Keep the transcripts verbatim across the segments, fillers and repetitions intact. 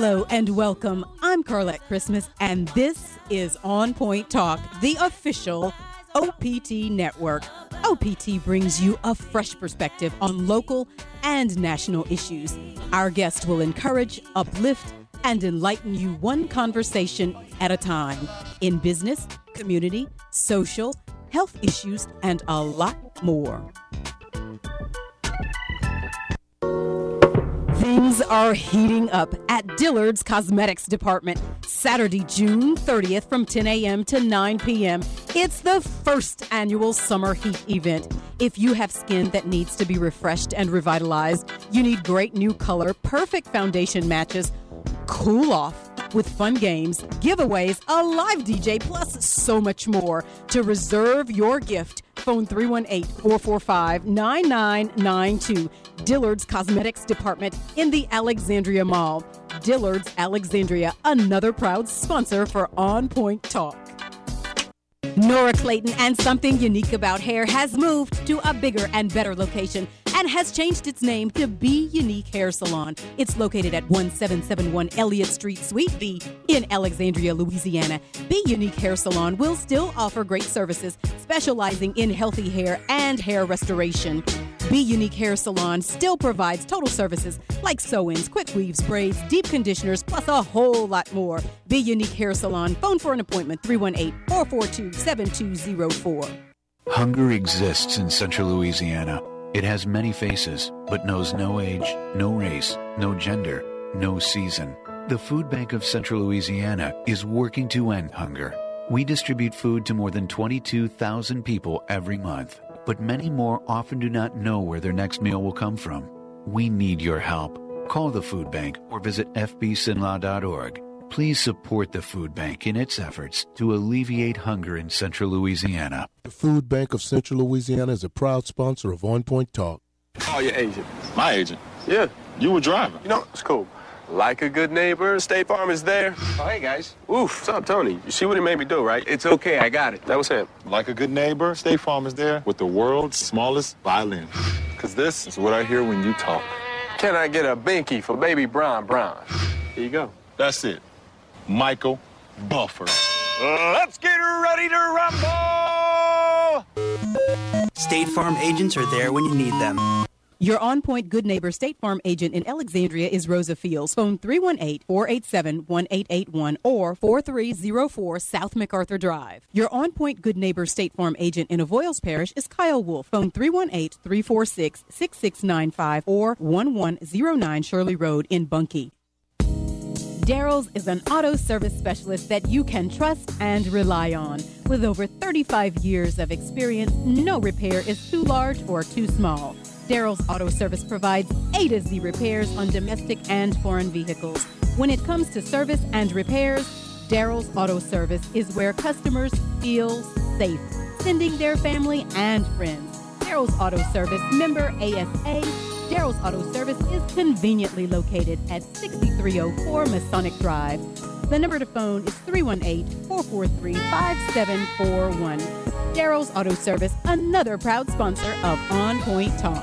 Hello and welcome. I'm Carlette Christmas, and this is On Point Talk, the official O P T network. O P T brings you a fresh perspective on local and national issues. Our guest will encourage, uplift, and enlighten you one conversation at a time in business, community, social, health issues, and a lot more. Things are heating up at Dillard's Cosmetics Department. Saturday, June thirtieth from ten a.m. to nine p.m. It's the first annual summer heat event. If you have skin that needs to be refreshed and revitalized, you need great new color, perfect foundation matches, cool off with fun games, giveaways, a live D J, plus so much more. To reserve your gift, phone three one eight, four four five, nine nine nine two. Dillard's Cosmetics Department in the Alexandria Mall. Dillard's Alexandria, another proud sponsor for On Point Talk. Nora Clayton and Something Unique About Hair has moved to a bigger and better location and has changed its name to Be Unique Hair Salon. It's located at one seven seven one Elliott Street, Suite B in Alexandria, Louisiana. Be Unique Hair Salon will still offer great services, specializing in healthy hair and hair restoration. Be Unique Hair Salon still provides total services like sew-ins, quick weaves, braids, deep conditioners, plus a whole lot more. Be Unique Hair Salon. Phone for an appointment, three one eight, four four two, seven two zero four. Hunger exists in Central Louisiana. It has many faces, but knows no age, no race, no gender, no season. The Food Bank of Central Louisiana is working to end hunger. We distribute food to more than twenty-two thousand people every month, but many more often do not know where their next meal will come from. We need your help. Call the Food Bank or visit f b s i n l a dot org. Please support the Food Bank in its efforts to alleviate hunger in Central Louisiana. The Food Bank of Central Louisiana is a proud sponsor of On Point Talk. Call your agent. My agent? Yeah. You were driving. You know, it's cool. Like a good neighbor, State Farm is there. Oh, hey, guys. Oof, what's up, Tony? You see what he made me do, right? It's okay, I got it. That was him. Like a good neighbor, State Farm is there with the world's smallest violin. Because this is what I hear when you talk. Can I get a binky for baby Brown Brown? Here you go. That's it. Michael Buffer. Let's get ready to rumble! State Farm agents are there when you need them. Your On Point Good Neighbor State Farm agent in Alexandria is Rosa Fields. Phone three one eight, four eight seven, one eight eight one or four three zero four South MacArthur Drive. Your On Point Good Neighbor State Farm agent in Avoyles Parish is Kyle Wolf. Phone three one eight, three four six, six six nine five or one one zero nine Shirley Road in Bunkie. Daryl's is an auto service specialist that you can trust and rely on. With over thirty-five years of experience, no repair is too large or too small. Daryl's Auto Service provides A to Z repairs on domestic and foreign vehicles. When it comes to service and repairs, Daryl's Auto Service is where customers feel safe, sending their family and friends. Daryl's Auto Service, member A S A. Daryl's Auto Service is conveniently located at sixty-three oh four Masonic Drive. The number to phone is three one eight, four four three, five seven four one. Daryl's Auto Service, another proud sponsor of On Point Talk.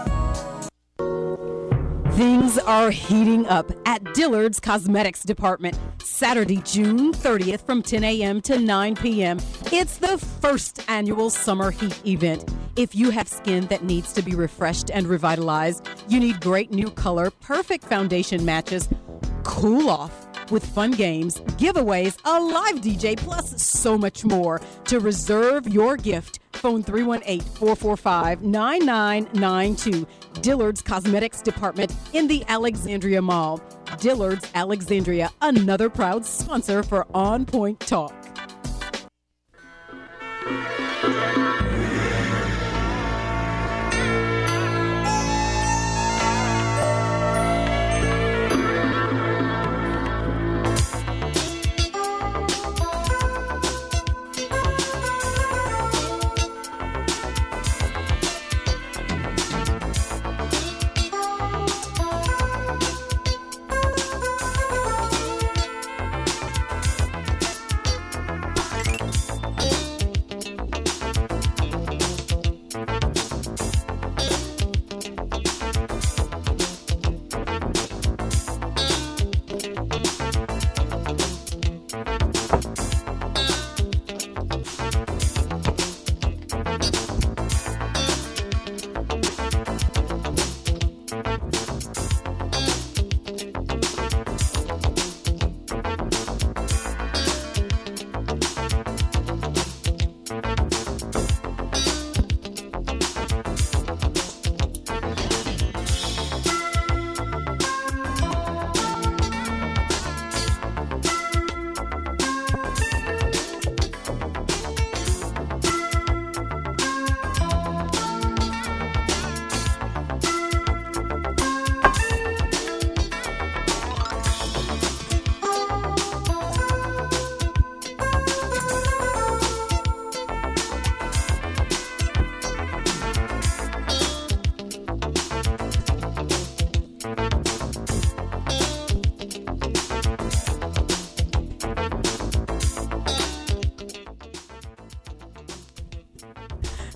Things are heating up at Dillard's Cosmetics Department. Saturday, June thirtieth from ten a.m. to nine p.m. It's the first annual summer heat event. If you have skin that needs to be refreshed and revitalized, you need great new color, perfect foundation matches, cool off with fun games, giveaways, a live D J, plus so much more. To reserve your gift, phone three one eight, four four five, nine nine nine two. Dillard's Cosmetics Department in the Alexandria Mall. Dillard's Alexandria, another proud sponsor for On Point Talk.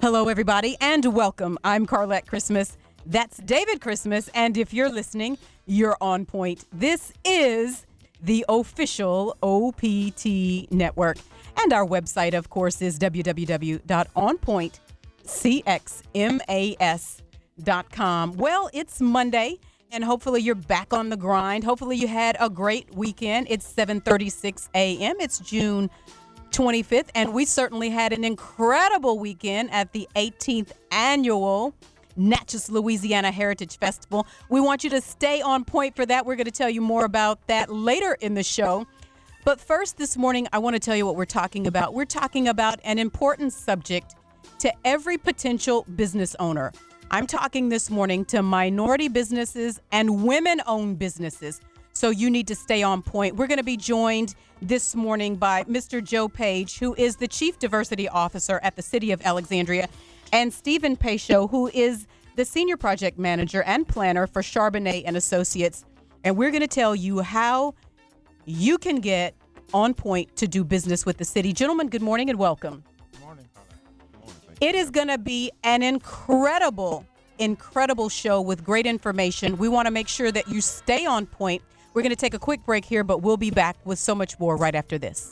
Hello, everybody, and welcome. I'm Carlette Christmas. That's David Christmas, and if you're listening, you're on point. This is the official O P T Network, and our website, of course, is w w w dot on point c x mas dot com. Well, it's Monday, and hopefully you're back on the grind. Hopefully you had a great weekend. It's seven thirty-six a.m. It's June twenty-fifth, and we certainly had an incredible weekend at the eighteenth annual Natchez, Louisiana Heritage Festival. We want you to stay on point for that. We're going to tell you more about that later in the show. But first this morning, I want to tell you what we're talking about. We're talking about an important subject to every potential business owner. I'm talking this morning to minority businesses and women-owned businesses. So you need to stay on point. We're going to be joined this morning by Mister Joe Page, who is the Chief Diversity Officer at the City of Alexandria, and Stephen Peixo, who is the Senior Project Manager and Planner for Charbonnet and Associates. And we're going to tell you how you can get on point to do business with the city. Gentlemen, good morning and welcome. Good morning, Carla. Good morning. Thank It is going to be an incredible, incredible show with great information. We want to make sure that you stay on point. We're going to take a quick break here, but we'll be back with so much more right after this.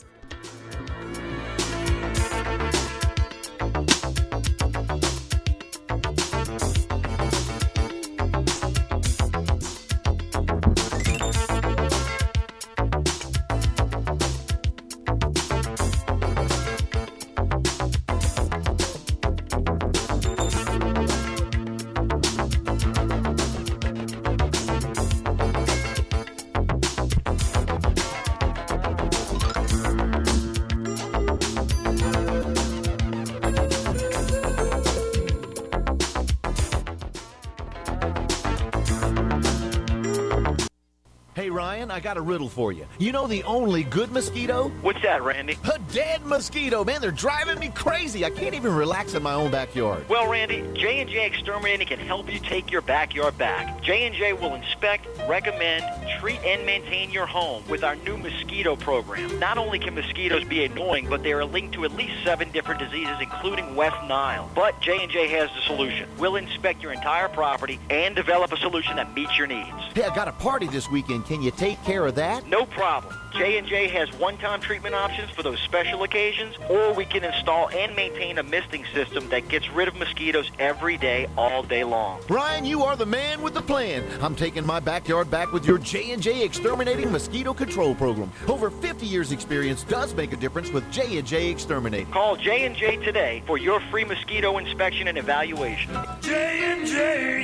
I got a riddle for you. You know the only good mosquito? What's that, Randy? A dead mosquito. Man, they're driving me crazy. I can't even relax in my own backyard. Well, Randy, J and J Exterminating can help you take your backyard back. J and J will inspect, recommend, treat, and maintain your home with our new mosquito program. Not only can mosquitoes be annoying, but they are linked to at least seven different diseases, including West Nile. But J and J has the solution. We'll inspect your entire property and develop a solution that meets your needs. Hey, I got a party this weekend. Can you take care of that? No problem. J and J has one-time treatment options for those special occasions, or we can install and maintain a misting system that gets rid of mosquitoes every day, all day long. Brian, you are the man with the plan. I'm taking my backyard back with your J and J Exterminating Mosquito Control Program. Over fifty years experience does make a difference with J and J Exterminating. Call J and J today for your free mosquito inspection and evaluation. J and J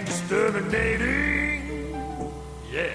Exterminating. Yeah.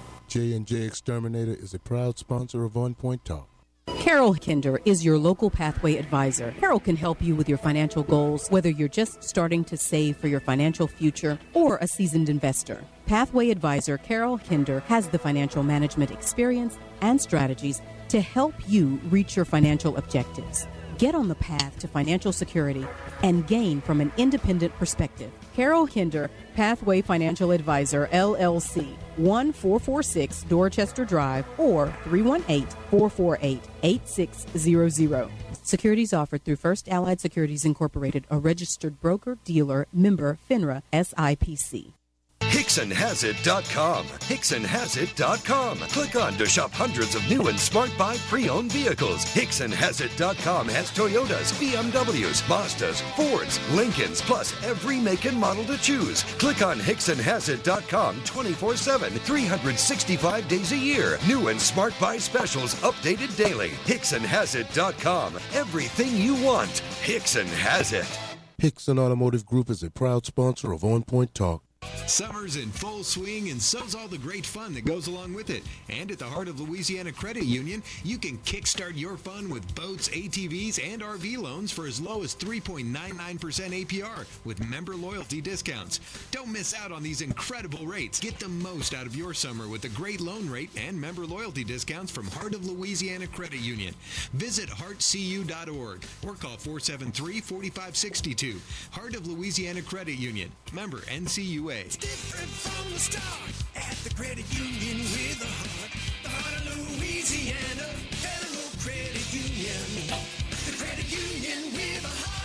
J and J Exterminator is a proud sponsor of On Point Talk. Carol Kinder is your local Pathway advisor. Carol can help you with your financial goals, whether you're just starting to save for your financial future or a seasoned investor. Pathway advisor Carol Kinder has the financial management experience and strategies to help you reach your financial objectives. Get on the path to financial security and gain from an independent perspective. Carol Hinder, Pathway Financial Advisor, L L C, one four four six Dorchester Drive, or three one eight, four four eight, eight six zero zero. Securities offered through First Allied Securities Incorporated, a registered broker, dealer, member, FINRA, S I P C. Hickson Has It dot com. Hickson Has It dot com. Click on to shop hundreds of new and smart buy pre-owned vehicles. Hickson Has It dot com has Toyotas, B M Ws, Mazdas, Fords, Lincolns, plus every make and model to choose. Click on Hickson Has It dot com twenty-four seven, three hundred sixty-five days a year. New and smart buy specials updated daily. Hickson Has It dot com. Everything you want. Hickson has it. Hickson Automotive Group is a proud sponsor of On Point Talk. Summer's in full swing, and so's all the great fun that goes along with it. And at the Heart of Louisiana Credit Union, you can kickstart your fun with boats, A T Vs, and R V loans for as low as three point nine nine percent A P R with member loyalty discounts. Don't miss out on these incredible rates. Get the most out of your summer with a great loan rate and member loyalty discounts from Heart of Louisiana Credit Union. Visit heart c u dot org or call four seven three, four five six two. Heart of Louisiana Credit Union. Member N C U A. It's different from the start at the credit union with a heart. The Heart of Louisiana Federal Credit Union. The credit union with a heart.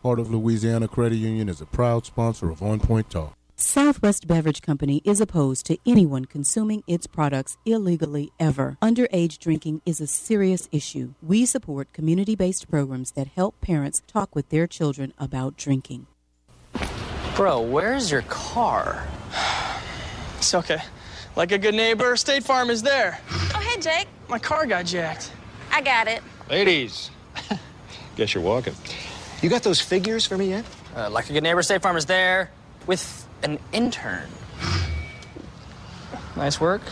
Heart of Louisiana Credit Union is a proud sponsor of On Point Talk. Southwest Beverage Company is opposed to anyone consuming its products illegally ever. Underage drinking is a serious issue. We support community-based programs that help parents talk with their children about drinking. Bro, where's your car? It's okay. Like a good neighbor, State Farm is there. Oh, hey, Jake. My car got jacked. I got it. Ladies, guess you're walking. You got those figures for me yet? Uh, like a good neighbor, State Farm is there with an intern. Nice work.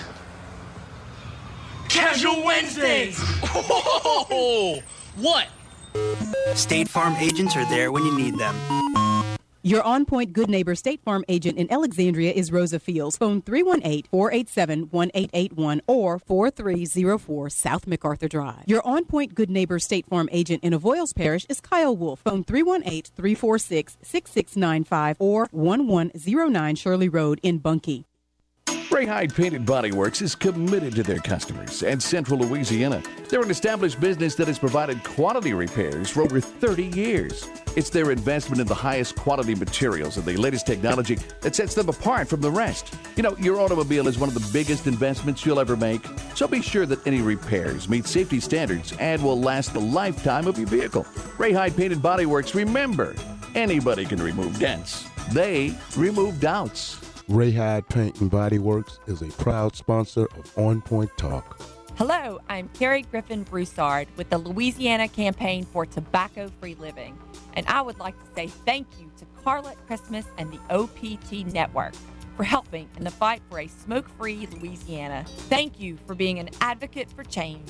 Casual Wednesdays! Whoa! What? State Farm agents are there when you need them. Your on-point good neighbor State Farm agent in Alexandria is Rosa Fields. Phone three one eight, four eight seven, one eight eight one or four three zero four South MacArthur Drive. Your on-point good neighbor State Farm agent in Avoyles Parish is Kyle Wolf. Phone three one eight, three four six, six six nine five or one one zero nine Shirley Road in Bunkie. Ray Hyde Painted Body Works is committed to their customers and Central Louisiana. They're an established business that has provided quality repairs for over thirty years. It's their investment in the highest quality materials and the latest technology that sets them apart from the rest. You know, your automobile is one of the biggest investments you'll ever make, so be sure that any repairs meet safety standards and will last the lifetime of your vehicle. Ray Hyde Painted Body Works, remember, anybody can remove dents. They remove doubts. Ray Hyde Paint and Body Works is a proud sponsor of On Point Talk. Hello, I'm Carrie Griffin Broussard with the Louisiana Campaign for Tobacco-Free Living, and I would like to say thank you to Carlette Christmas and the O P T Network for helping in the fight for a smoke-free Louisiana. Thank you for being an advocate for change.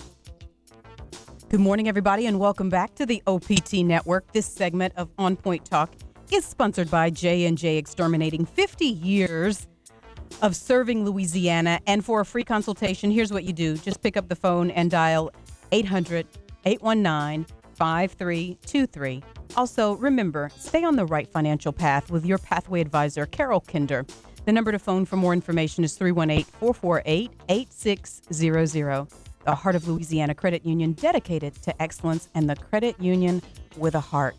Good morning, everybody, and welcome back to the O P T Network. This segment of On Point Talk is sponsored by J and J Exterminating. fifty years of serving Louisiana. And for a free consultation, here's what you do. Just pick up the phone and dial eight hundred, eight one nine, five three two three. Also, remember, stay on the right financial path with your Pathway Advisor, Carol Kinder. The number to phone for more information is three one eight, four four eight, eight six zero zero. The Heart of Louisiana Credit Union, dedicated to excellence, and the credit union with a heart.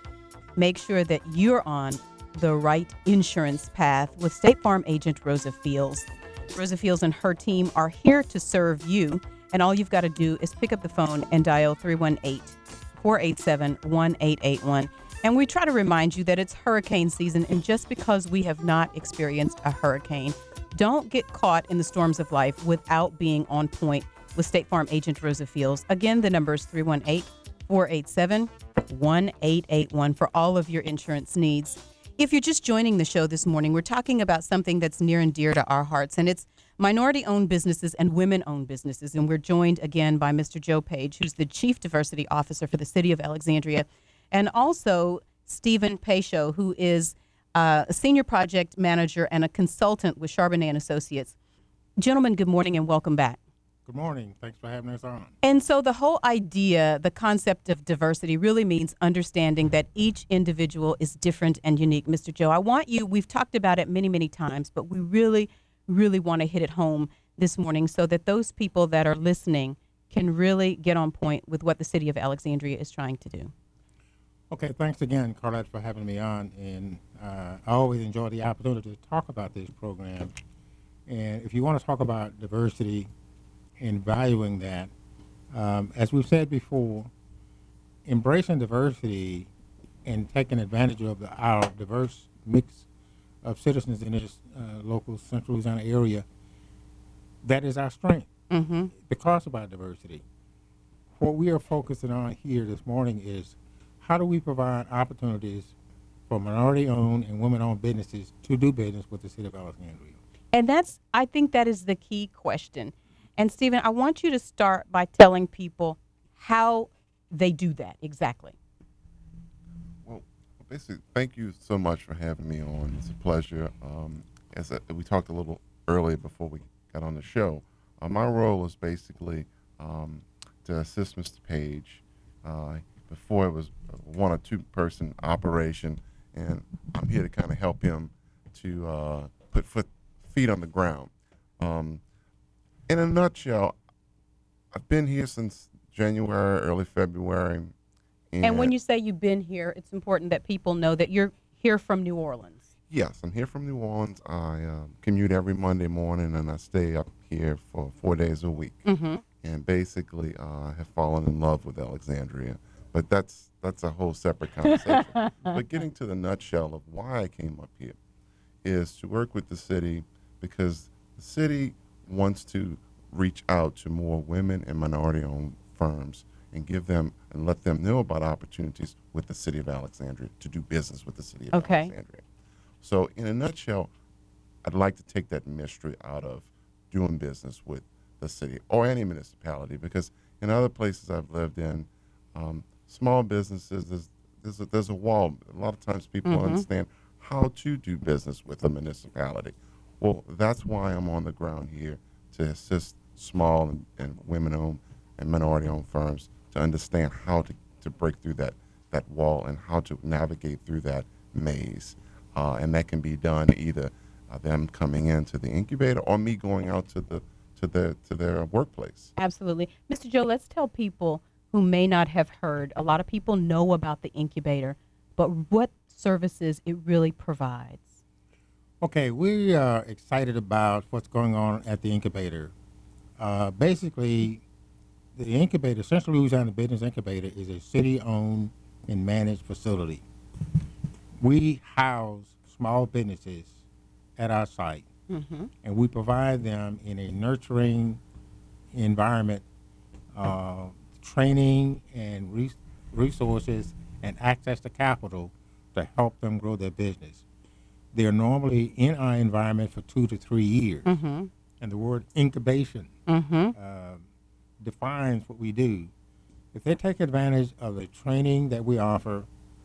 Make sure that you're on the right insurance path with State Farm agent Rosa Fields. Rosa Fields and her team are here to serve you, and all you've got to do is pick up the phone and dial three one eight, four eight seven, one eight eight one. And we try to remind you that it's hurricane season, and just because we have not experienced a hurricane, don't get caught in the storms of life without being on point with State Farm agent Rosa Fields. Again, the number is three one eight, four eight seven, one eight eight one for all of your insurance needs. If you're just joining the show this morning, we're talking about something that's near and dear to our hearts, and it's minority-owned businesses and women-owned businesses. And we're joined again by Mister Joe Page, who's the Chief Diversity Officer for the City of Alexandria, and also Stephen Pacho, who is uh, a Senior Project Manager and a consultant with Charbonnet and Associates. Gentlemen, good morning and welcome back. Good morning. Thanks for having us on. And so the whole idea, the concept of diversity really means understanding that each individual is different and unique. Mister Joe, I want you, we've talked about it many, many times, but we really, really want to hit it home this morning so that those people that are listening can really get on point with what the city of Alexandria is trying to do. Okay, thanks again, Carlette, for having me on. And uh, I always enjoy the opportunity to talk about this program. And if you want to talk about diversity and valuing that, um, as we've said before, embracing diversity and taking advantage of the, our diverse mix of citizens in this uh, local Central Louisiana area, that is our strength mm-hmm. because of our diversity. What we are focusing on here this morning is how do we provide opportunities for minority-owned and women-owned businesses to do business with the city of Alexandria. And that's, I think that is the key question. And Stephen, I want you to start by telling people how they do that exactly. Well, basically, thank you so much for having me on. It's a pleasure. Um, as a, we talked a little earlier before we got on the show, uh, my role is basically um, to assist Mister Page. Uh, before it was a one or two person operation, and I'm here to kind of help him to uh, put foot, feet on the ground. Um, In a nutshell, I've been here since January, early February, And, and when you say you've been here, it's important that people know that you're here from New Orleans. Yes, I'm here from New Orleans. I um, commute every Monday morning, and I stay up here for four days a week. Mm-hmm. And basically, uh, have fallen in love with Alexandria. But that's that's a whole separate conversation. But getting to the nutshell of why I came up here is to work with the city, because the city wants to reach out to more women and minority-owned firms and give them and let them know about opportunities with the city of Alexandria, to do business with the city of okay. Alexandria. So in a nutshell, I'd like to take that mystery out of doing business with the city or any municipality, because in other places I've lived in, um, small businesses, there's, there's, a, there's a wall. A lot of times people mm-hmm. don't understand how to do business with a municipality. Well, that's why I'm on the ground here, to assist small and, and women-owned and minority-owned firms to understand how to, to break through that, that wall and how to navigate through that maze. Uh, and that can be done either uh, them coming into the incubator or me going out to the to their to their workplace. Absolutely. Mister Joe, let's tell people who may not have heard. A lot of people know about the incubator, but what services it really provides. Okay, we are excited about what's going on at the incubator. Uh, basically, the incubator, Central Louisiana Business Incubator, is a city-owned and managed facility. We house small businesses at our site, mm-hmm. and we provide them in a nurturing environment, uh, training and res- resources and access to capital to help them grow their business. They're normally in our environment for two to three years, mm-hmm. and the word incubation mm-hmm. uh, defines what we do. If they take advantage of the training that we offer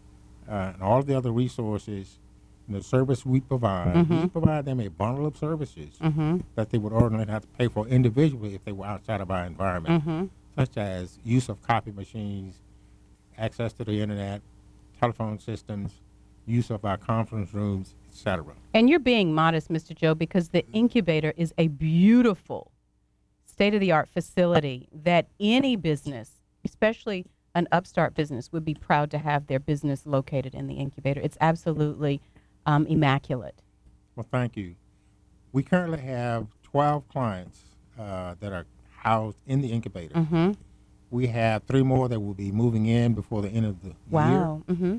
uh, and all the other resources and the service we provide, mm-hmm. we provide them a bundle of services mm-hmm. that they would ordinarily have to pay for individually if they were outside of our environment, mm-hmm. such as use of copy machines, access to the internet, telephone systems, use of our conference rooms, et cetera. And you're being modest, Mister Joe, because the incubator is a beautiful, state-of-the-art facility that any business, especially an upstart business, would be proud to have their business located in the incubator. It's absolutely um, immaculate. Well, thank you. We currently have twelve clients uh, that are housed in the incubator. Mm-hmm. We have three more that will be moving in before the end of the wow. year. Wow. Mm-hmm.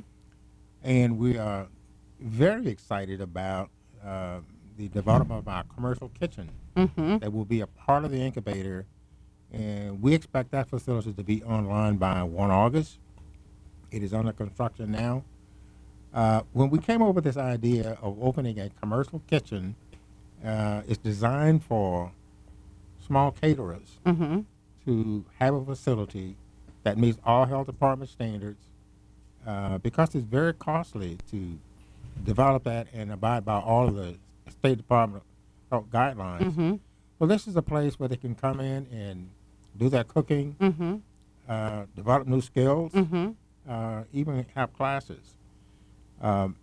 And we are very excited about uh, the development of our commercial kitchen mm-hmm. that will be a part of the incubator. And we expect that facility to be online by the first of August. It is under construction now. Uh, when we came up with this idea of opening a commercial kitchen, uh, it's designed for small caterers mm-hmm. to have a facility that meets all health department standards, uh, because it's very costly to develop that and abide by all of the State Department health guidelines. Mm-hmm. So this is a place where they can come in and do their cooking, mm-hmm. uh, develop new skills, mm-hmm. uh, even have classes. Um,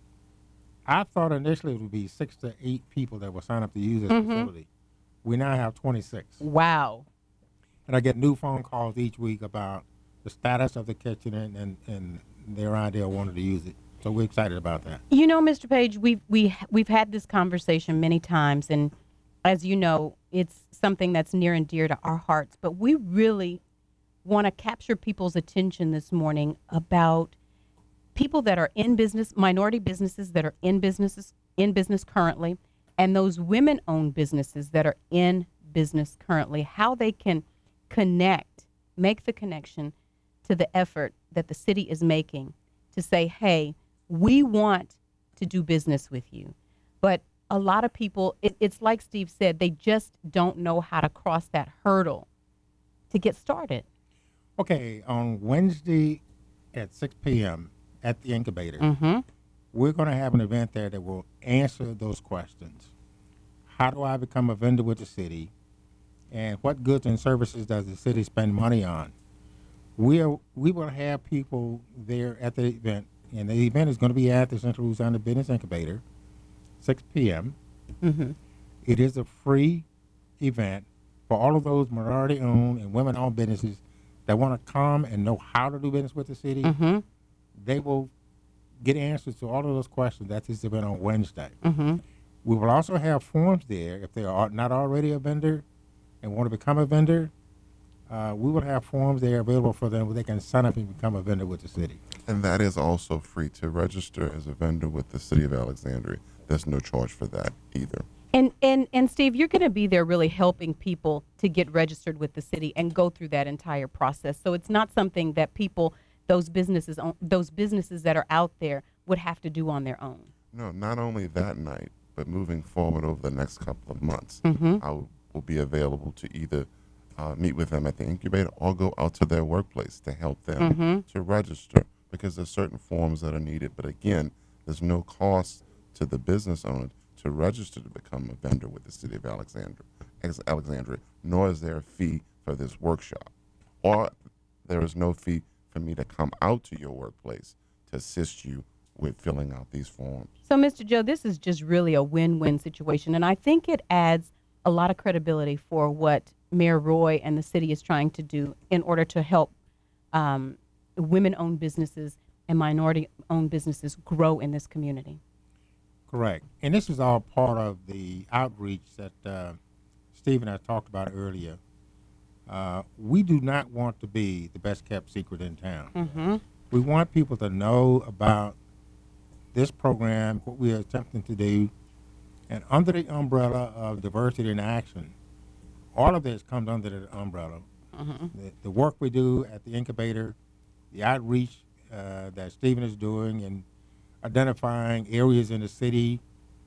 I thought initially it would be six to eight people that will sign up to use this mm-hmm. facility. We now have twenty-six. Wow. And I get new phone calls each week about the status of the kitchen and, and, and their idea of wanting to use it. So we're excited about that. You know, Mister Page, we've, we, we've had this conversation many times, and as you know, it's something that's near and dear to our hearts, but we really want to capture people's attention this morning about people that are in business, minority businesses that are in businesses in business currently, and those women-owned businesses that are in business currently, how they can connect, make the connection to the effort that the city is making to say, hey, we want to do business with you. But a lot of people, it, it's like Steve said, they just don't know how to cross that hurdle to get started. Okay, on Wednesday at six p.m. at the incubator, mm-hmm. we're going to have an event there that will answer those questions. How do I become a vendor with the city? And what goods and services does the city spend money on? We are, we will have people there at the event, and the event is going to be at the Central Louisiana Business Incubator, six p.m. Mm-hmm. It is a free event for all of those minority-owned and women-owned businesses that want to come and know how to do business with the city, Mm-hmm. they will get answers to all of those questions at this event on Wednesday. Mm-hmm. We will also have forms there if they are not already a vendor and want to become a vendor. Uh, we will have forms there available for them where they can sign up and become a vendor with the city. And that is also free to register as a vendor with the City of Alexandria. There's no charge for that either. And and and Steve, you're going to be there really helping people to get registered with the city and go through that entire process. So it's not something that people, those businesses, those businesses that are out there would have to do on their own. No, not only that night, but moving forward over the next couple of months, Mm-hmm. I will, will be available to either uh, meet with them at the incubator or go out to their workplace to help them Mm-hmm. to register, because there's certain forms that are needed. But again, there's no cost to the business owner to register to become a vendor with the City of Alexandria, ex- Alexandria, nor is there a fee for this workshop. Or there is no fee for me to come out to your workplace to assist you with filling out these forms. So, Mister Joe, this is just really a win-win situation, and I think it adds a lot of credibility for what Mayor Roy and the city is trying to do in order to help um, women-owned businesses and minority-owned businesses grow in this community. Correct. And this is all part of the outreach that uh, Steve and I talked about earlier. Uh, we do not want to be the best kept secret in town. Mm-hmm. We want people to know about this program, what we are attempting to do, and under the umbrella of diversity in action, all of this comes under the umbrella. Mm-hmm. The, the work we do at the incubator, the outreach uh, that Stephen is doing, and identifying areas in the city,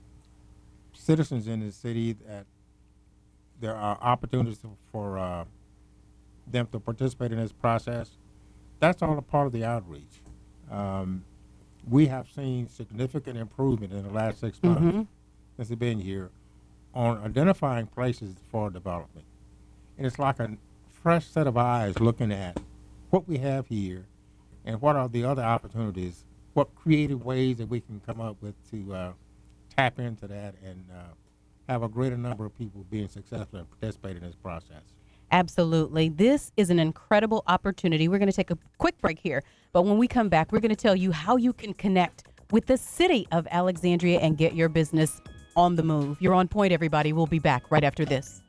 citizens in the city that there are opportunities for uh, them to participate in this process. That's all a part of the outreach. Um, we have seen significant improvement in the last six months Mm-hmm. since we've been here on identifying places for development. And it's like a fresh set of eyes looking at what we have here and what are the other opportunities, what creative ways that we can come up with to uh, tap into that and uh, have a greater number of people being successful and participating in this process. Absolutely. This is an incredible opportunity. We're going to take a quick break here, but when we come back, we're going to tell you how you can connect with the city of Alexandria and get your business on the move. You're on point, everybody. We'll be back right after this.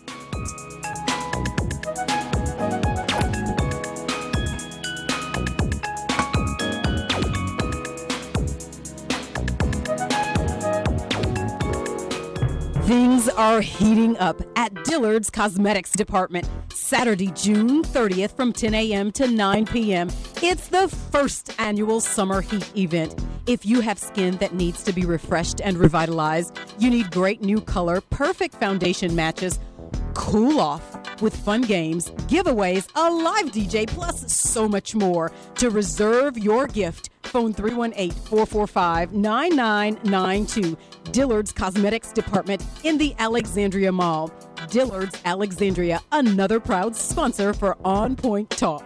Things are heating up at Dillard's Cosmetics Department. Saturday, June thirtieth from ten a.m. to nine p.m. It's the first annual summer heat event. If you have skin that needs to be refreshed and revitalized, you need great new color, perfect foundation matches, cool off with fun games, giveaways, a live D J, plus so much more. To reserve your gift, phone three one eight, four four five, nine nine nine two. Dillard's Cosmetics Department in the Alexandria Mall. Dillard's Alexandria, another proud sponsor for On Point Talk.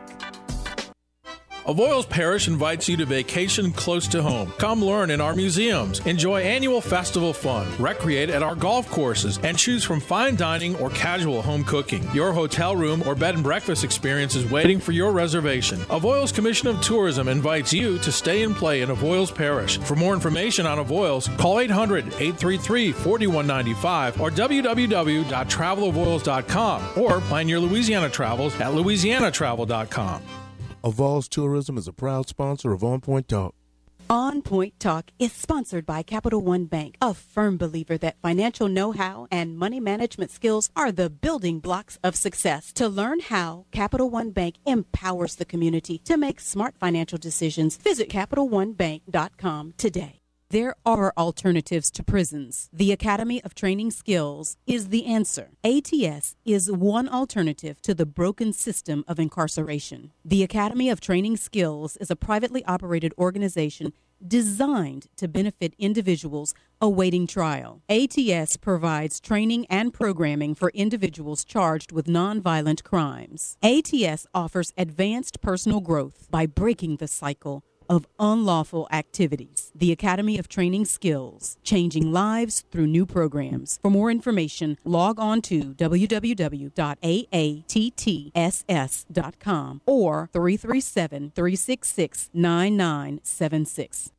Avoyelles Parish invites you to vacation close to home. Come learn in our museums, enjoy annual festival fun, recreate at our golf courses, and choose from fine dining or casual home cooking. Your hotel room or bed and breakfast experience is waiting for your reservation. Avoyelles Commission of Tourism invites you to stay and play in Avoyelles Parish. For more information on Avoyelles, call eight hundred, eight three three, four one nine five or w w w dot travel avoyelles dot com or plan your Louisiana travels at louisiana travel dot com. Avoyelles Tourism is a proud sponsor of On Point Talk. On Point Talk is sponsored by Capital One Bank, a firm believer that financial know-how and money management skills are the building blocks of success. To learn how Capital One Bank empowers the community to make smart financial decisions, visit capital one bank dot com today. There are alternatives to prisons. The Academy of Training Skills is the answer. A T S is one alternative to the broken system of incarceration. The Academy of Training Skills is a privately operated organization designed to benefit individuals awaiting trial. A T S provides training and programming for individuals charged with nonviolent crimes. A T S offers advanced personal growth by breaking the cycle of unlawful activities. The Academy of Training Skills, changing lives through new programs. For more information, log on to w w w dot a a t t s s dot com or three three seven, three six six, nine nine seven six.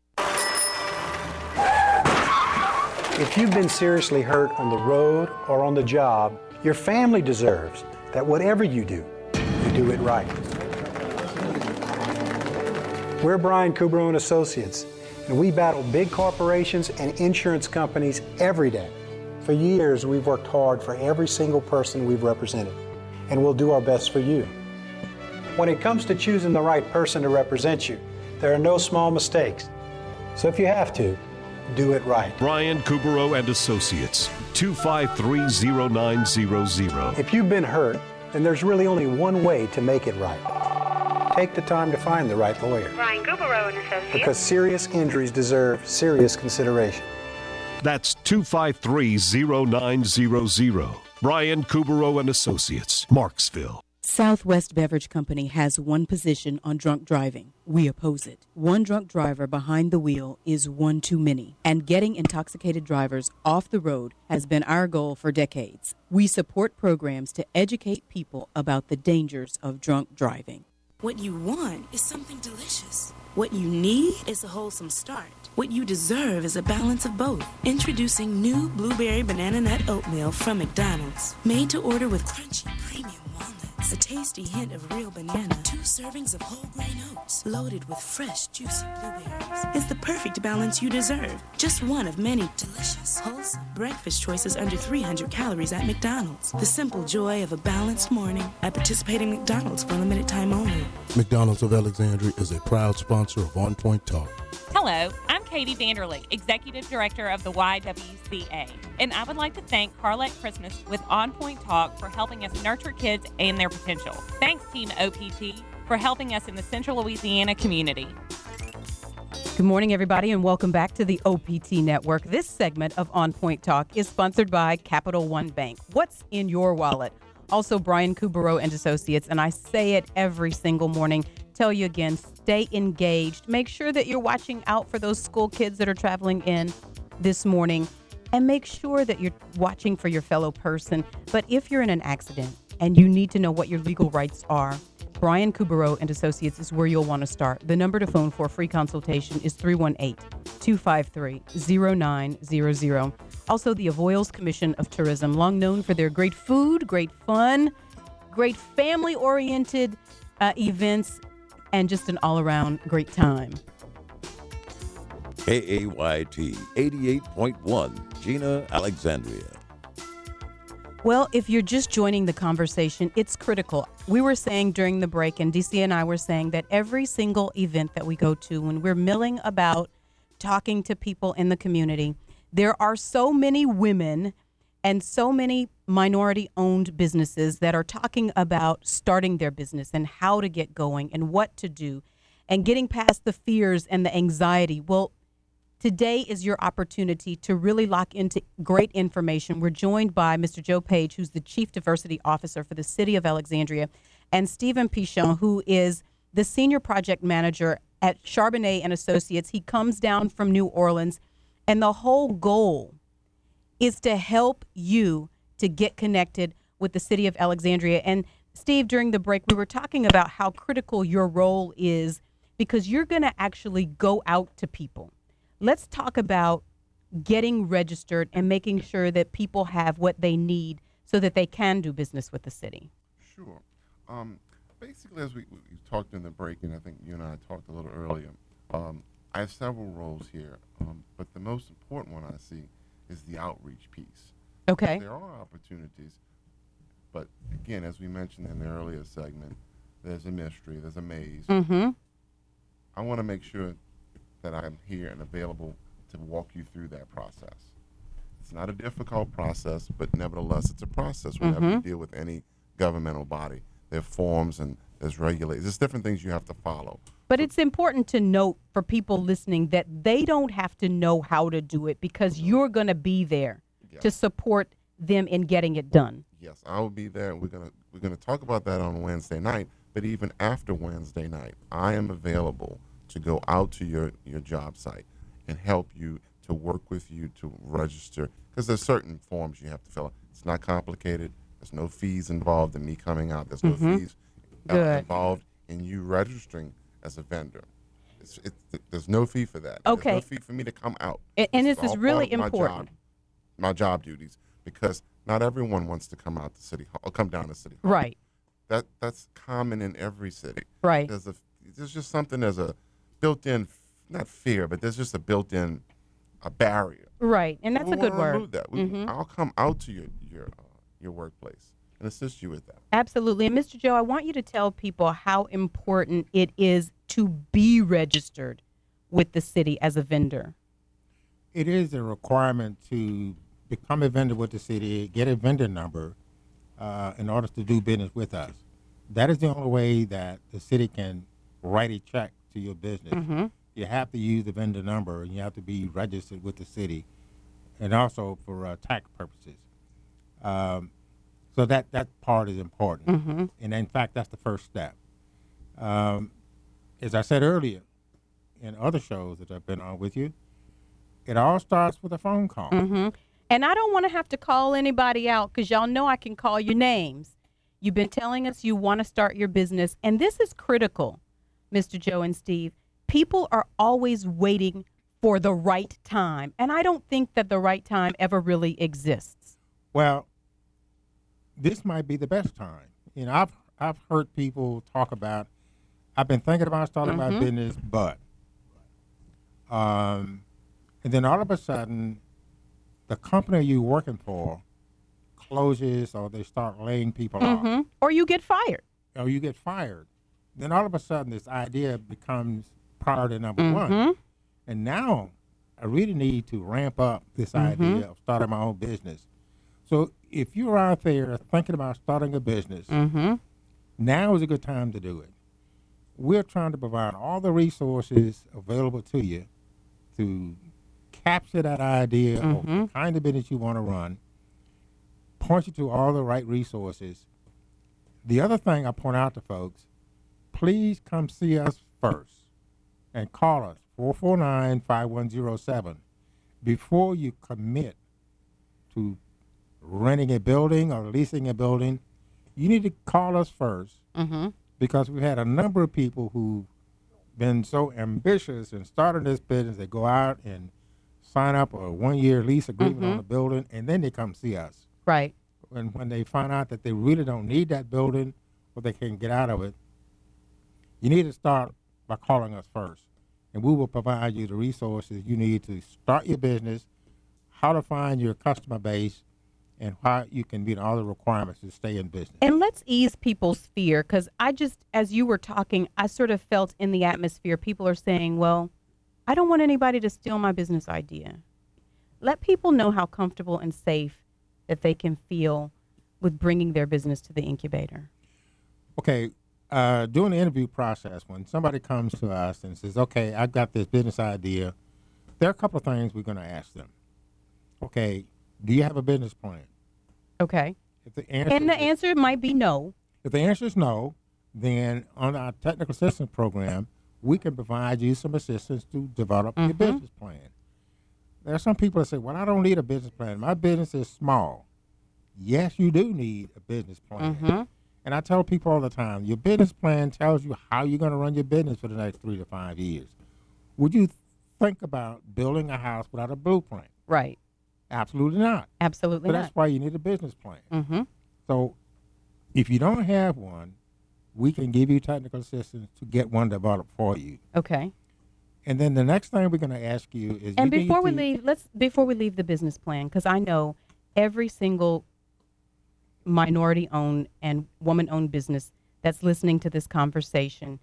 If you've been seriously hurt on the road or on the job, your family deserves that whatever you do, you do it right. We're Brian Kubrow and Associates, and we battle big corporations and insurance companies every day. For years, we've worked hard for every single person we've represented, and we'll do our best for you. When it comes to choosing the right person to represent you, there are no small mistakes. So if you have to, do it right. Brian Kubrow and Associates, two five three, zero nine zero zero. If you've been hurt, then there's really only one way to make it right. Take the time to find the right lawyer. Brian Kubrow and Associates. Because serious injuries deserve serious consideration. That's two five three, zero nine zero zero. Brian Kubrow and Associates, Marksville. Southwest Beverage Company has one position on drunk driving. We oppose it. One drunk driver behind the wheel is one too many, and getting intoxicated drivers off the road has been our goal for decades. We support programs to educate people about the dangers of drunk driving. What you want is something delicious. What you need is a wholesome start. What you deserve is a balance of both. Introducing new Blueberry Banana Nut Oatmeal from McDonald's. Made to order with crunchy premium walnuts, a tasty hint of real banana, two servings of whole grain oats, loaded with fresh, juicy blueberries. It's the perfect balance you deserve. Just one of many delicious, wholesome breakfast choices under three hundred calories at McDonald's. The simple joy of a balanced morning at participating McDonald's for a limited time only. McDonald's of Alexandria is a proud sponsor of On Point Talk. Hello, I'm Katie Vanderlee, Executive Director of the Y W C A, and I would like to thank Carlette Christmas with On Point Talk for helping us nurture kids and their potential. Thanks, Team O P T, for helping us in the Central Louisiana community. Good morning, everybody, and welcome back to the O P T Network. This segment of On Point Talk is sponsored by Capital One Bank. What's in your wallet? Also, Brian Kubrow and Associates, and I say it every single morning. Tell you again, stay engaged. Make sure that you're watching out for those school kids that are traveling in this morning, and make sure that you're watching for your fellow person. But if you're in an accident and you need to know what your legal rights are, Brian Kubrow and Associates is where you'll want to start. The number to phone for a free consultation is three one eight, two five three, zero nine zero zero. Also, the Avoyelles Commission of Tourism, long known for their great food, great fun, great family-oriented uh, events, and just an all-around great time. K A Y T eighty-eight point one, Gina, Alexandria. Well, if you're just joining the conversation, it's critical. We were saying during the break, and D C and I were saying that every single event that we go to, when we're milling about talking to people in the community, there are so many women and so many minority-owned businesses that are talking about starting their business and how to get going and what to do and getting past the fears and the anxiety. Well, today is your opportunity to really lock into great information. We're joined by Mister Joe Page, who's the Chief Diversity Officer for the City of Alexandria, and Stephen Pichon, who is the Senior Project Manager at Charbonnet and Associates. He comes down from New Orleans, and the whole goal is to help you to get connected with the City of Alexandria. And Steve, during the break, we were talking about how critical your role is because you're going to actually go out to people. Let's talk about getting registered and making sure that people have what they need so that they can do business with the city. Sure. Um, basically, as we, we talked in the break, and I think you and I talked a little earlier, um, I have several roles here, um, but the most important one I see is the outreach piece. Okay. There are opportunities, but again, as we mentioned in the earlier segment, there's a mystery, there's a maze. Mm-hmm. I want to make sure that I'm here and available to walk you through that process. It's not a difficult process, but nevertheless, it's a process whenever Mm-hmm. you deal with any governmental body. There are forms and there's regulations. There's different things you have to follow. But it's important to note for people listening that they don't have to know how to do it because you're going to be there Yes. to support them in getting it done. Yes, I will be there, and we're gonna we're gonna talk about that on Wednesday night. But even after Wednesday night, I am available to go out to your, your job site and help you, to work with you to register, because there's certain forms you have to fill out. It's not complicated. There's no fees involved in me coming out. There's no Mhm. fees uh, Good. involved in you registering as a vendor. It's, it, there's no fee for that. Okay. There's no fee for me to come out. A- and This this is all really part of my important. job, my job duties, because not everyone wants to come out to City Hall, or come down to City Hall. Right. That that's common in every city. Right. There's a there's just something, there's a built-in, not fear, but there's just a built-in a barrier. Right, and that's We a good wanna word. remove that. We, Mhm. I'll come out to your your uh, your workplace and assist you with that. Absolutely. And Mister Joe, I want you to tell people how important it is to be registered with the city as a vendor. It is a requirement to become a vendor with the city, get a vendor number uh, in order to do business with us. That is the only way that the city can write a check to your business. Mhm. You have to use the vendor number, and you have to be registered with the city, and also for uh, tax purposes. Um, so that, that part is important. Mhm. And in fact, that's the first step. Um, as I said earlier, in other shows that I've been on with you, it all starts with a phone call. hmm And I don't want to have to call anybody out because y'all know I can call your names. You've been telling us you want to start your business, and this is critical, Mister Joe and Steve. People are always waiting for the right time, and I don't think that the right time ever really exists. Well, this might be the best time. You know, I've I've heard people talk about, I've been thinking about starting my Mhm. business, but, um, and then all of a sudden, the company you're working for closes, or they start laying people off, hmm Or you get fired. or you get fired. Then all of a sudden, this idea becomes priority number Mhm. one. And now, I really need to ramp up this Mhm. idea of starting my own business. So if you're out there thinking about starting a business, Mhm. now is a good time to do it. We're trying to provide all the resources available to you to capture that idea of the Mhm. kind of business you want to run, point you to all the right resources. The other thing I point out to folks, please come see us first and call us, four four nine, five one zero seven, before you commit to renting a building or leasing a building. You need to call us first, hmm because we've had a number of people who've been so ambitious and started this business. They go out and sign up a one-year lease agreement on Mhm. a building, and then they come see us. Right. And when they find out that they really don't need that building or they can get out of it, you need to start by calling us first. And we will provide you the resources you need to start your business, how to find your customer base, and how you can meet all the requirements to stay in business. And let's ease people's fear, because I just, as you were talking, I sort of felt in the atmosphere, people are saying, well, I don't want anybody to steal my business idea. Let people know how comfortable and safe that they can feel with bringing their business to the incubator. Okay, uh, during the interview process, when somebody comes to us and says, okay, I've got this business idea, there are a couple of things we're going to ask them. Okay, do you have a business plan? Okay. If the answer And the is- answer might be no. If the answer is no, then on our technical assistance program, we can provide you some assistance to develop your Mhm. business plan. There are some people that say, well, I don't need a business plan. My business is small. Yes, you do need a business plan. Mhm. And I tell people all the time, your business plan tells you how you're going to run your business for the next three to five years. Would you think about building a house without a blueprint? Right. Absolutely not. Absolutely So not. that's why you need a business plan. Mm-hmm. So if you don't have one, we can give you technical assistance to get one developed for you. Okay. And then the next thing we're going to ask you is, And you before need we to- leave, let's before we leave the business plan, because I know every single minority-owned and woman-owned business that's listening to this conversation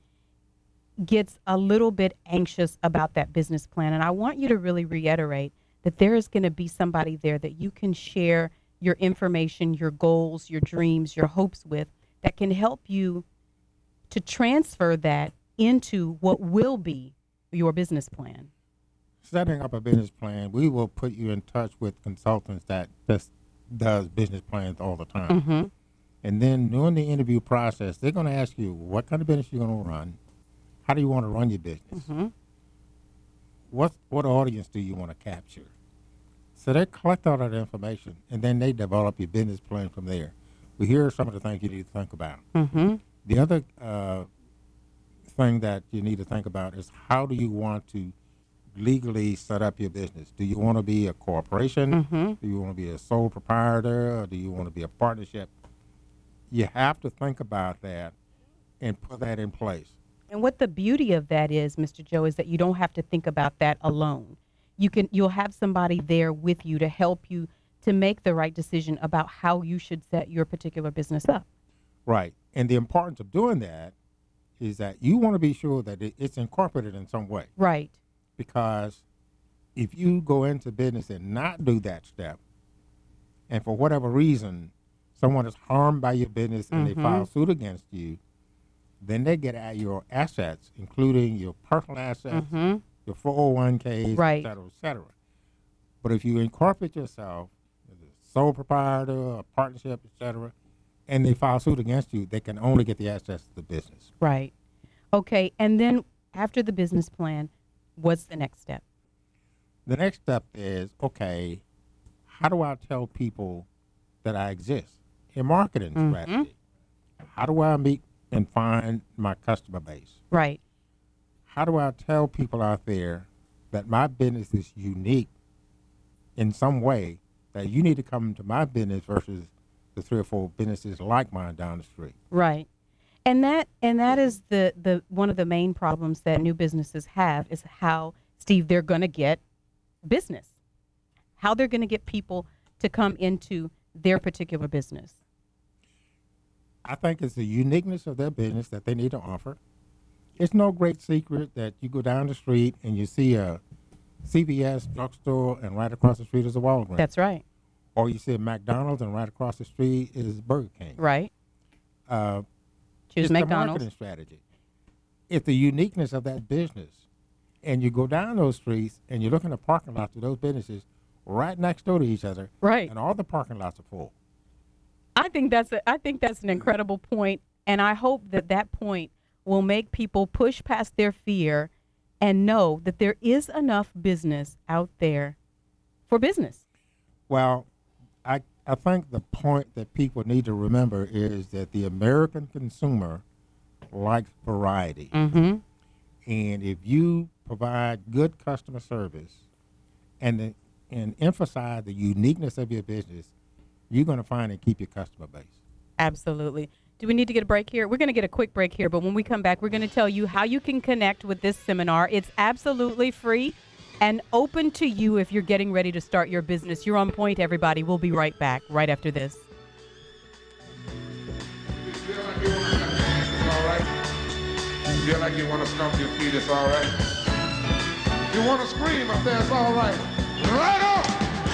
gets a little bit anxious about that business plan. And I want you to really reiterate that there is going to be somebody there that you can share your information, your goals, your dreams, your hopes with, that can help you to transfer that into what will be your business plan. setting up a business plan, we will put you in touch with consultants that just does business plans all the time. Mhm. And then during the interview process, they're going to ask you what kind of business you're going to run, how do you want to run your business? Mm-hmm. What what audience do you want to capture? So they collect all that information, and then they develop your business plan from there. Well, here are some of the things you need to think about. Mm-hmm. The other uh, thing that you need to think about is how do you want to legally set up your business? Do you want to be a corporation? Mm-hmm. Do you want to be a sole proprietor? Or do you want to be a partnership? You have to think about that and put that in place. And what the beauty of that is, Mister Joe, is that you don't have to think about that alone. You can, you'll have somebody there with you to help you to make the right decision about how you should set your particular business up. Right. And the importance of doing that is that you want to be sure that it, it's incorporated in some way. Right. Because if you go into business and not do that step, and for whatever reason, someone is harmed by your business and Mm-hmm. they file suit against you, then they get at your assets, including your personal assets, Mm-hmm. your four oh one Ks, Right. et cetera, et cetera. But if you incorporate yourself as a sole proprietor, a partnership, et cetera, and they file suit against you, they can only get the assets of the business. Right. Okay. And then after the business plan, what's the next step? The next step is, okay, how do I tell people that I exist? A marketing Mhm. strategy. How do I meet and find my customer base? Right. How do I tell people out there that my business is unique in some way, that you need to come to my business versus the three or four businesses like mine down the street? Right. And that and that is the, the one of the main problems that new businesses have is how, Steve, they're going to get business, how they're going to get people to come into their particular business. I think it's the uniqueness of their business that they need to offer. It's no great secret that you go down the street and you see a C V S drugstore and right across the street is a Walgreens. That's right. Or you see a McDonald's and right across the street is Burger King. Right. Uh, Choose it's McDonald's. the marketing strategy. It's the uniqueness of that business. And you go down those streets and you look in the parking lots of those businesses right next door to each other. Right. And all the parking lots are full. I think that's a, I think that's an incredible point, and I hope that that point will make people push past their fear and know that there is enough business out there for business. Well, I I think the point that people need to remember is that the American consumer likes variety. Mm-hmm. And if you provide good customer service and the, and emphasize the uniqueness of your business, you're going to find and keep your customer base. Absolutely. Do we need to get a break here? We're going to get a quick break here, but when we come back, we're going to tell you how you can connect with this seminar. It's absolutely free and open to you if you're getting ready to start your business. You're on point, everybody. We'll be right back right after this. You feel like you want to stomp your feet, it's all right. You want to scream up there, it's all right. Right on!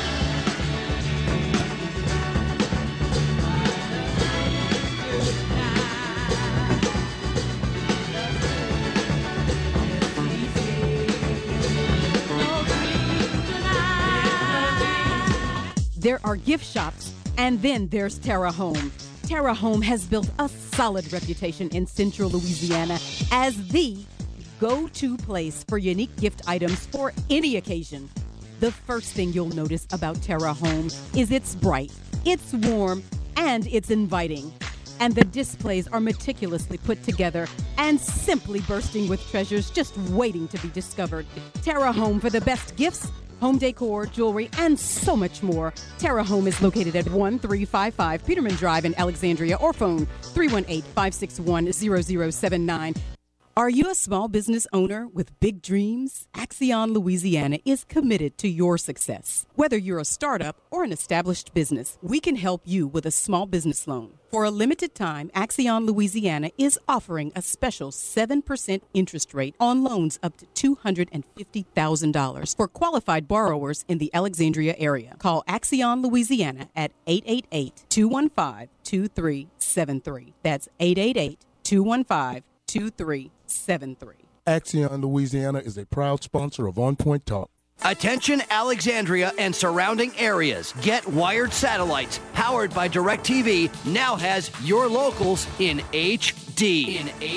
There are gift shops, and then there's Terra Home. Terra Home has built a solid reputation in Central Louisiana as the go-to place for unique gift items for any occasion. The first thing you'll notice about Terra Home is it's bright, it's warm, and it's inviting. And the displays are meticulously put together and simply bursting with treasures just waiting to be discovered. Terra Home for the best gifts, home decor, jewelry, and so much more. Terra Home is located at one three five five Peterman Drive in Alexandria, or phone three one eight, five six one, zero zero seven nine. Are you a small business owner with big dreams? Axion Louisiana is committed to your success. Whether you're a startup or an established business, we can help you with a small business loan. For a limited time, Axion Louisiana is offering a special seven percent interest rate on loans up to two hundred fifty thousand dollars for qualified borrowers in the Alexandria area. Call Axion Louisiana at eight eight eight, two one five, two three seven three. That's eight eight eight, two one five, two three seven three. Axion Louisiana is a proud sponsor of On Point Talk. Attention Alexandria and surrounding areas. Get Wired Satellites, powered by DirecTV, now has your locals in H D. In H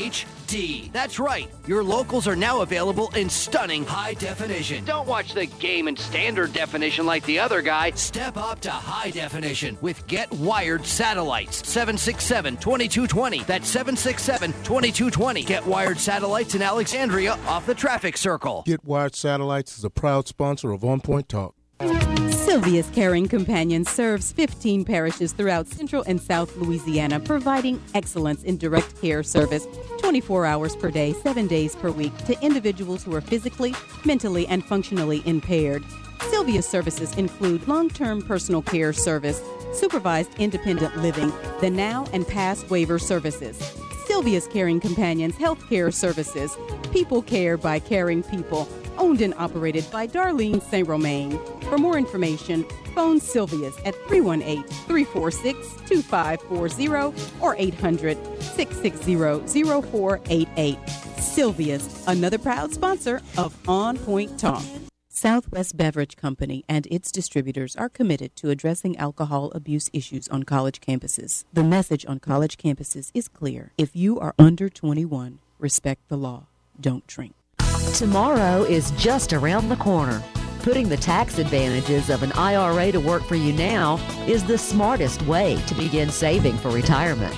D. That's right. Your locals are now available in stunning high definition. Don't watch the game in standard definition like the other guy. Step up to high definition with Get Wired satellites. seven six seven, two two two zero. That's seven six seven, two two two zero. Get Wired satellites in Alexandria off the traffic circle. Get Wired Satellites is a proud sponsor of On Point Talk. Sylvia's Caring Companion serves fifteen parishes throughout Central and South Louisiana, providing excellence in direct care service twenty-four hours per day, seven days per week to individuals who are physically, mentally, and functionally impaired. Sylvia's services include long-term personal care service, supervised independent living, the now and past waiver services. Sylvia's Caring Companions Healthcare Services, people care by caring people, owned and operated by Darlene Saint Romain. For more information, phone Sylvia's at three one eight, three four six, two five four zero or eight hundred, six six zero, zero four eight eight. Sylvia's, another proud sponsor of On Point Talk. Southwest Beverage Company and its distributors are committed to addressing alcohol abuse issues on college campuses. The message on college campuses is clear. If you are under twenty-one, respect the law. Don't drink. Tomorrow is just around the corner. Putting the tax advantages of an I R A to work for you now is the smartest way to begin saving for retirement.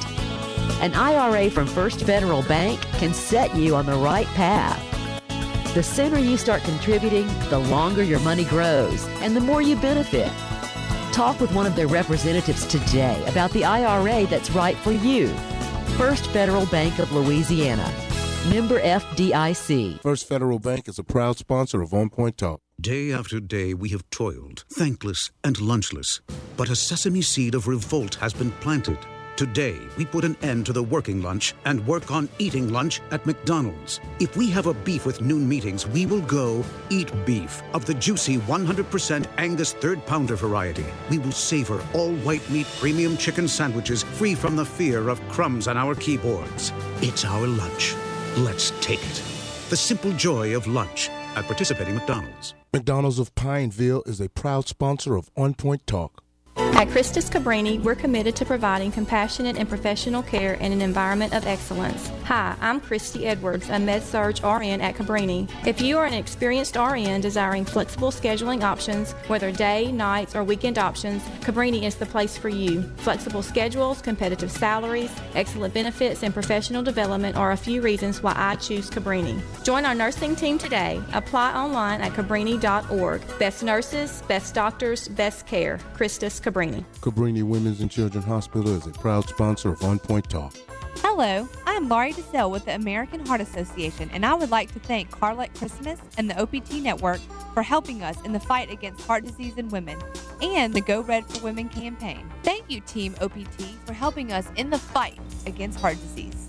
An I R A from First Federal Bank can set you on the right path. The sooner you start contributing, the longer your money grows and the more you benefit. Talk with one of their representatives today about the I R A that's right for you. First Federal Bank of Louisiana. Member F D I C. First Federal Bank is a proud sponsor of On Point Talk. Day after day we have toiled, thankless and lunchless. But a sesame seed of revolt has been planted. Today, we put an end to the working lunch and work on eating lunch at McDonald's. If we have a beef with noon meetings, we will go eat beef of the juicy one hundred percent Angus third pounder variety. We will savor all white meat premium chicken sandwiches free from the fear of crumbs on our keyboards. It's our lunch. Let's take it. The simple joy of lunch at participating McDonald's. McDonald's of Pineville is a proud sponsor of On Point Talk. At Christus Cabrini, we're committed to providing compassionate and professional care in an environment of excellence. Hi, I'm Christy Edwards, a Med-Surg R N at Cabrini. If you are an experienced R N desiring flexible scheduling options, whether day, nights, or weekend options, Cabrini is the place for you. Flexible schedules, competitive salaries, excellent benefits, and professional development are a few reasons why I choose Cabrini. Join our nursing team today. Apply online at cabrini dot org. Best nurses, best doctors, best care. Christus Cabrini. Cabrini Women's and Children's Hospital is a proud sponsor of On Point Talk. Hello, I'm Laurie DeSalle with the American Heart Association, and I would like to thank Carlette Christmas and the O P T Network for helping us in the fight against heart disease in women and the Go Red for Women campaign. Thank you, Team O P T, for helping us in the fight against heart disease.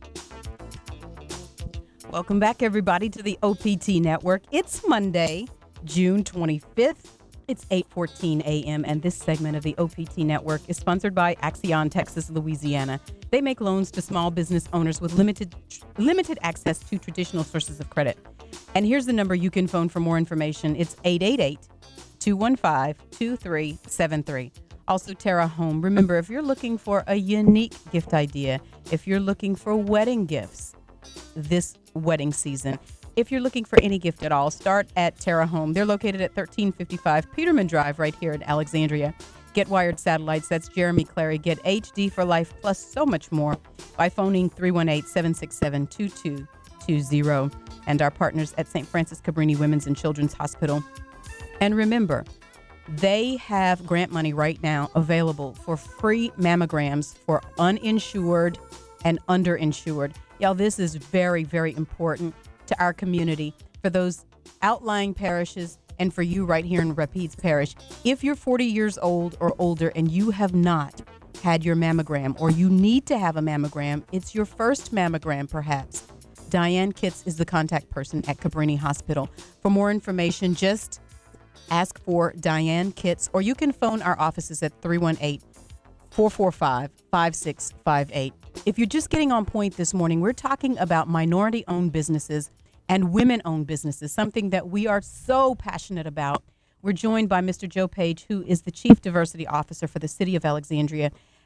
Welcome back, everybody, to the O P T Network. It's Monday, June twenty-fifth. It's eight fourteen a.m. and this segment of the O P T Network is sponsored by Axion Texas Louisiana. They make loans to small business owners with limited limited access to traditional sources of credit. And here's the number you can phone for more information. It's eight eight eight, two one five, two three seven three. Also, Terra Home. Remember, if you're looking for a unique gift idea, if you're looking for wedding gifts this wedding season, if you're looking for any gift at all, start at Terra Home. They're located at thirteen fifty-five Peterman Drive right here in Alexandria. Get Wired Satellites. That's Jeremy Clary. Get H D for Life plus so much more by phoning three one eight, seven six seven, two two two zero. And our partners at Saint Francis Cabrini Women's and Children's Hospital. And remember, they have grant money right now available for free mammograms for uninsured and underinsured. Y'all, this is very, very important to our community, for those outlying parishes, and for you right here in Rapides Parish. If you're forty years old or older and you have not had your mammogram, or you need to have a mammogram, it's your first mammogram perhaps, Diane Kitts is the contact person at Cabrini Hospital. For more information, just ask for Diane Kitts, or you can phone our offices at three one eight, four four five, five six five eight. If you're just getting on point this morning, we're talking about minority-owned businesses and women-owned businesses, something that we are so passionate about. We're joined by Mister Joe Page, who is the Chief Diversity Officer for the City of Alexandria.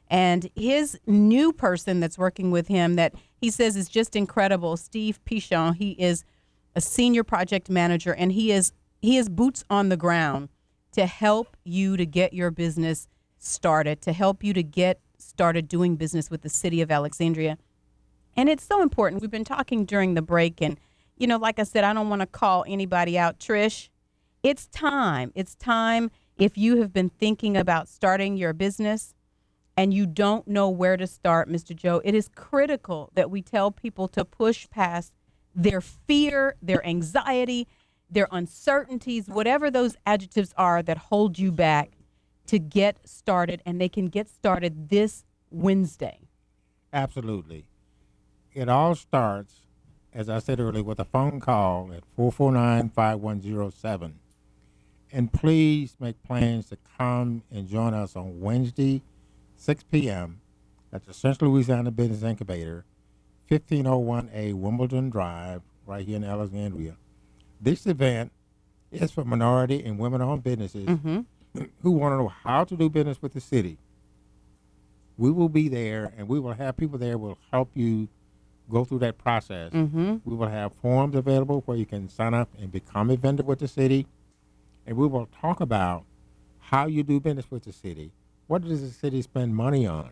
And his new person that's working with him that he says is just incredible, Steve Pichon. He is a senior project manager, and he is he is boots on the ground to help you to get your business started, to help you to get started doing business with the city of Alexandria. And it's so important. We've been talking during the break, and, you know, like I said, I don't want to call anybody out. Trish, it's time. It's time if you have been thinking about starting your business and you don't know where to start, Mister Joe, it is critical that we tell people to push past their fear, their anxiety, their uncertainties, whatever those adjectives are that hold you back, to get started. And they can get started this Wednesday. Absolutely. It all starts, as I said earlier, with a phone call at four four nine, five one zero seven. And please make plans to come and join us on Wednesday, six p.m. at the Central Louisiana Business Incubator, fifteen oh one A Wimbledon Drive, right here in Alexandria. This event is for minority and women-owned businesses mm-hmm. who want to know how to do business with the city. We will be there, and we will have people there who will help you go through that process. Mm-hmm. We will have forms available where you can sign up and become a vendor with the city. And we will talk about how you do business with the city. What does the city spend money on?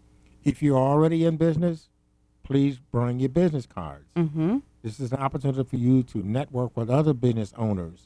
If you're already in business, please bring your business cards. Mm-hmm. This is an opportunity for you to network with other business owners.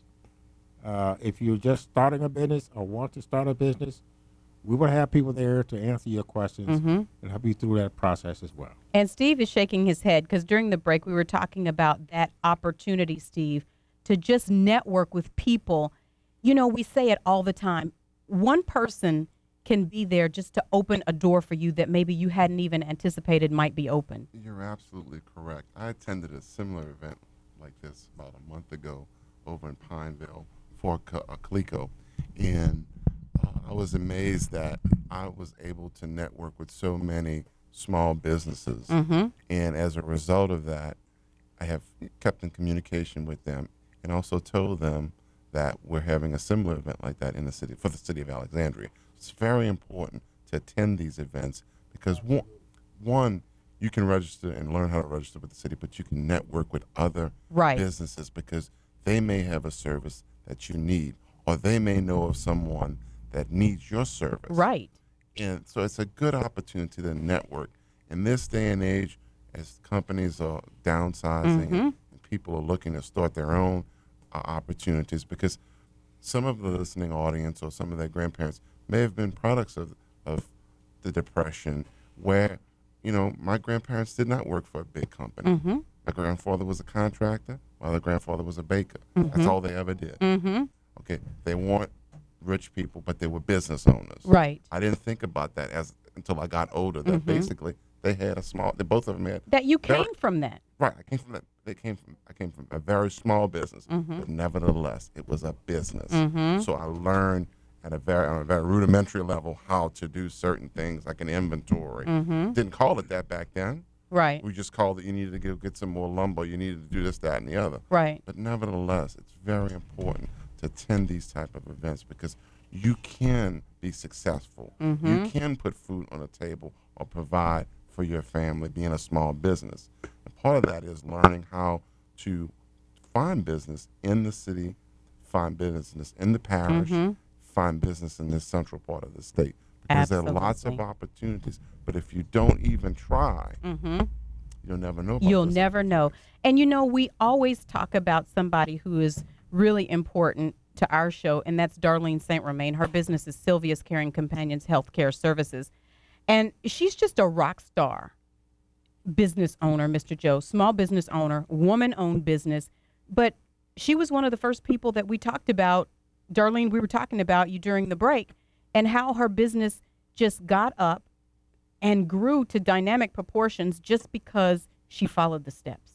Uh, if you're just starting a business or want to start a business, we will have people there to answer your questions mm-hmm. and help you through that process as well. And Steve is shaking his head because during the break we were talking about that opportunity, Steve, to just network with people. You know, we say it all the time. One person can be there just to open a door for you that maybe you hadn't even anticipated might be open. You're absolutely correct. I attended a similar event like this about a month ago over in Pineville for Calico, and uh, I was amazed that I was able to network with so many small businesses, mm-hmm. and as a result of that, I have kept in communication with them and also told them that we're having a similar event like that in the city, for the city of Alexandria. It's very important to attend these events because one, one, you can register and learn how to register with the city, but you can network with other right. businesses because they may have a service that you need, or they may know of someone that needs your service. Right. And so it's a good opportunity to network. In this day and age, as companies are downsizing mm-hmm. and people are looking to start their own uh, opportunities, because some of the listening audience or some of their grandparents may have been products of, of the Depression, where, you know, my grandparents did not work for a big company. Mm-hmm. My grandfather was a contractor. My other grandfather was a baker. Mm-hmm. That's all they ever did. Mm-hmm. Okay, they weren't rich people, but they were business owners. Right. I didn't think about that as until I got older. That mm-hmm. basically they had a small. They both of them had that you very, came from that. Right. I came from that. They came from. I came from a very small business, mm-hmm. but nevertheless, it was a business. Mm-hmm. So I learned at a very on a very rudimentary level how to do certain things like an inventory. Mm-hmm. Didn't call it that back then. Right. We just called it you needed to get, get some more lumber, you needed to do this, that, and the other. Right. But nevertheless, it's very important to attend these type of events because you can be successful. Mm-hmm. You can put food on the table or provide for your family being a small business. And part of that is learning how to find business in the city, find business in the parish, mm-hmm. find business in this central part of the state. Because Absolutely. there are lots of opportunities, but if you don't even try, mm-hmm. you'll never know about You'll this. never know. And, you know, we always talk about somebody who is really important to our show, and that's Darlene Saint Romain. Her business is Sylvia's Caring Companions Healthcare Services. And she's just a rock star business owner, Mister Joe, small business owner, woman-owned business. But she was one of the first people that we talked about. Darlene, we were talking about you during the break and how her business just got up and grew to dynamic proportions just because she followed the steps.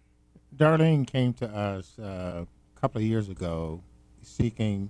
Darlene came to us uh, a couple of years ago seeking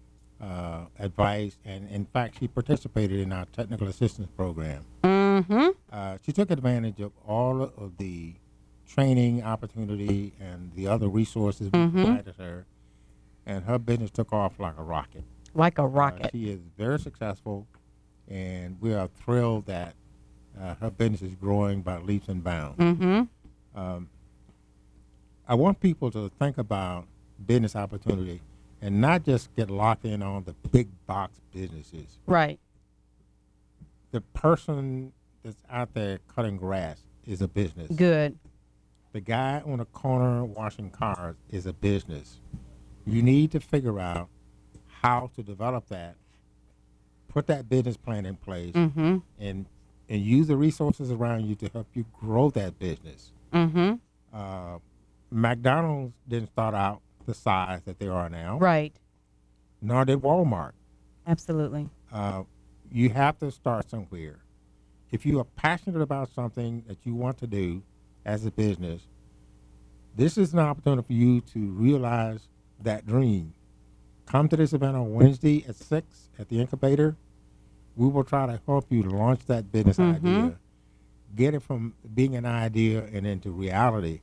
uh, advice, and in fact, she participated in our technical assistance program. Mm-hmm. Uh, she took advantage of all of the training opportunity and the other resources we mm-hmm. provided her, and her business took off like a rocket. Like a rocket. Uh, she is very successful. and we are thrilled that uh, her business is growing by leaps and bounds. Mm-hmm. Um, I want people to think about business opportunity and not just get locked in on the big box businesses. Right. The person that's out there cutting grass is a business. Good. The guy on the corner washing cars is a business. You need to figure out how to develop that, put that business plan in place, Mm-hmm. and and use the resources around you to help you grow that business. Mm-hmm. Uh, McDonald's didn't start out the size that they are now. Right. Nor did Walmart. Absolutely. Uh, you have to start somewhere. If you are passionate about something that you want to do as a business, this is an opportunity for you to realize that dream. Come to this event on Wednesday at six at the incubator. We will try to help you launch that business Mm-hmm. idea, get it from being an idea and into reality.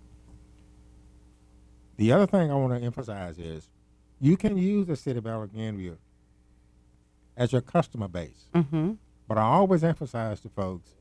The other thing I want to emphasize is you can use the city of Alexandria as your customer base. Mm-hmm. But I always emphasize to folks,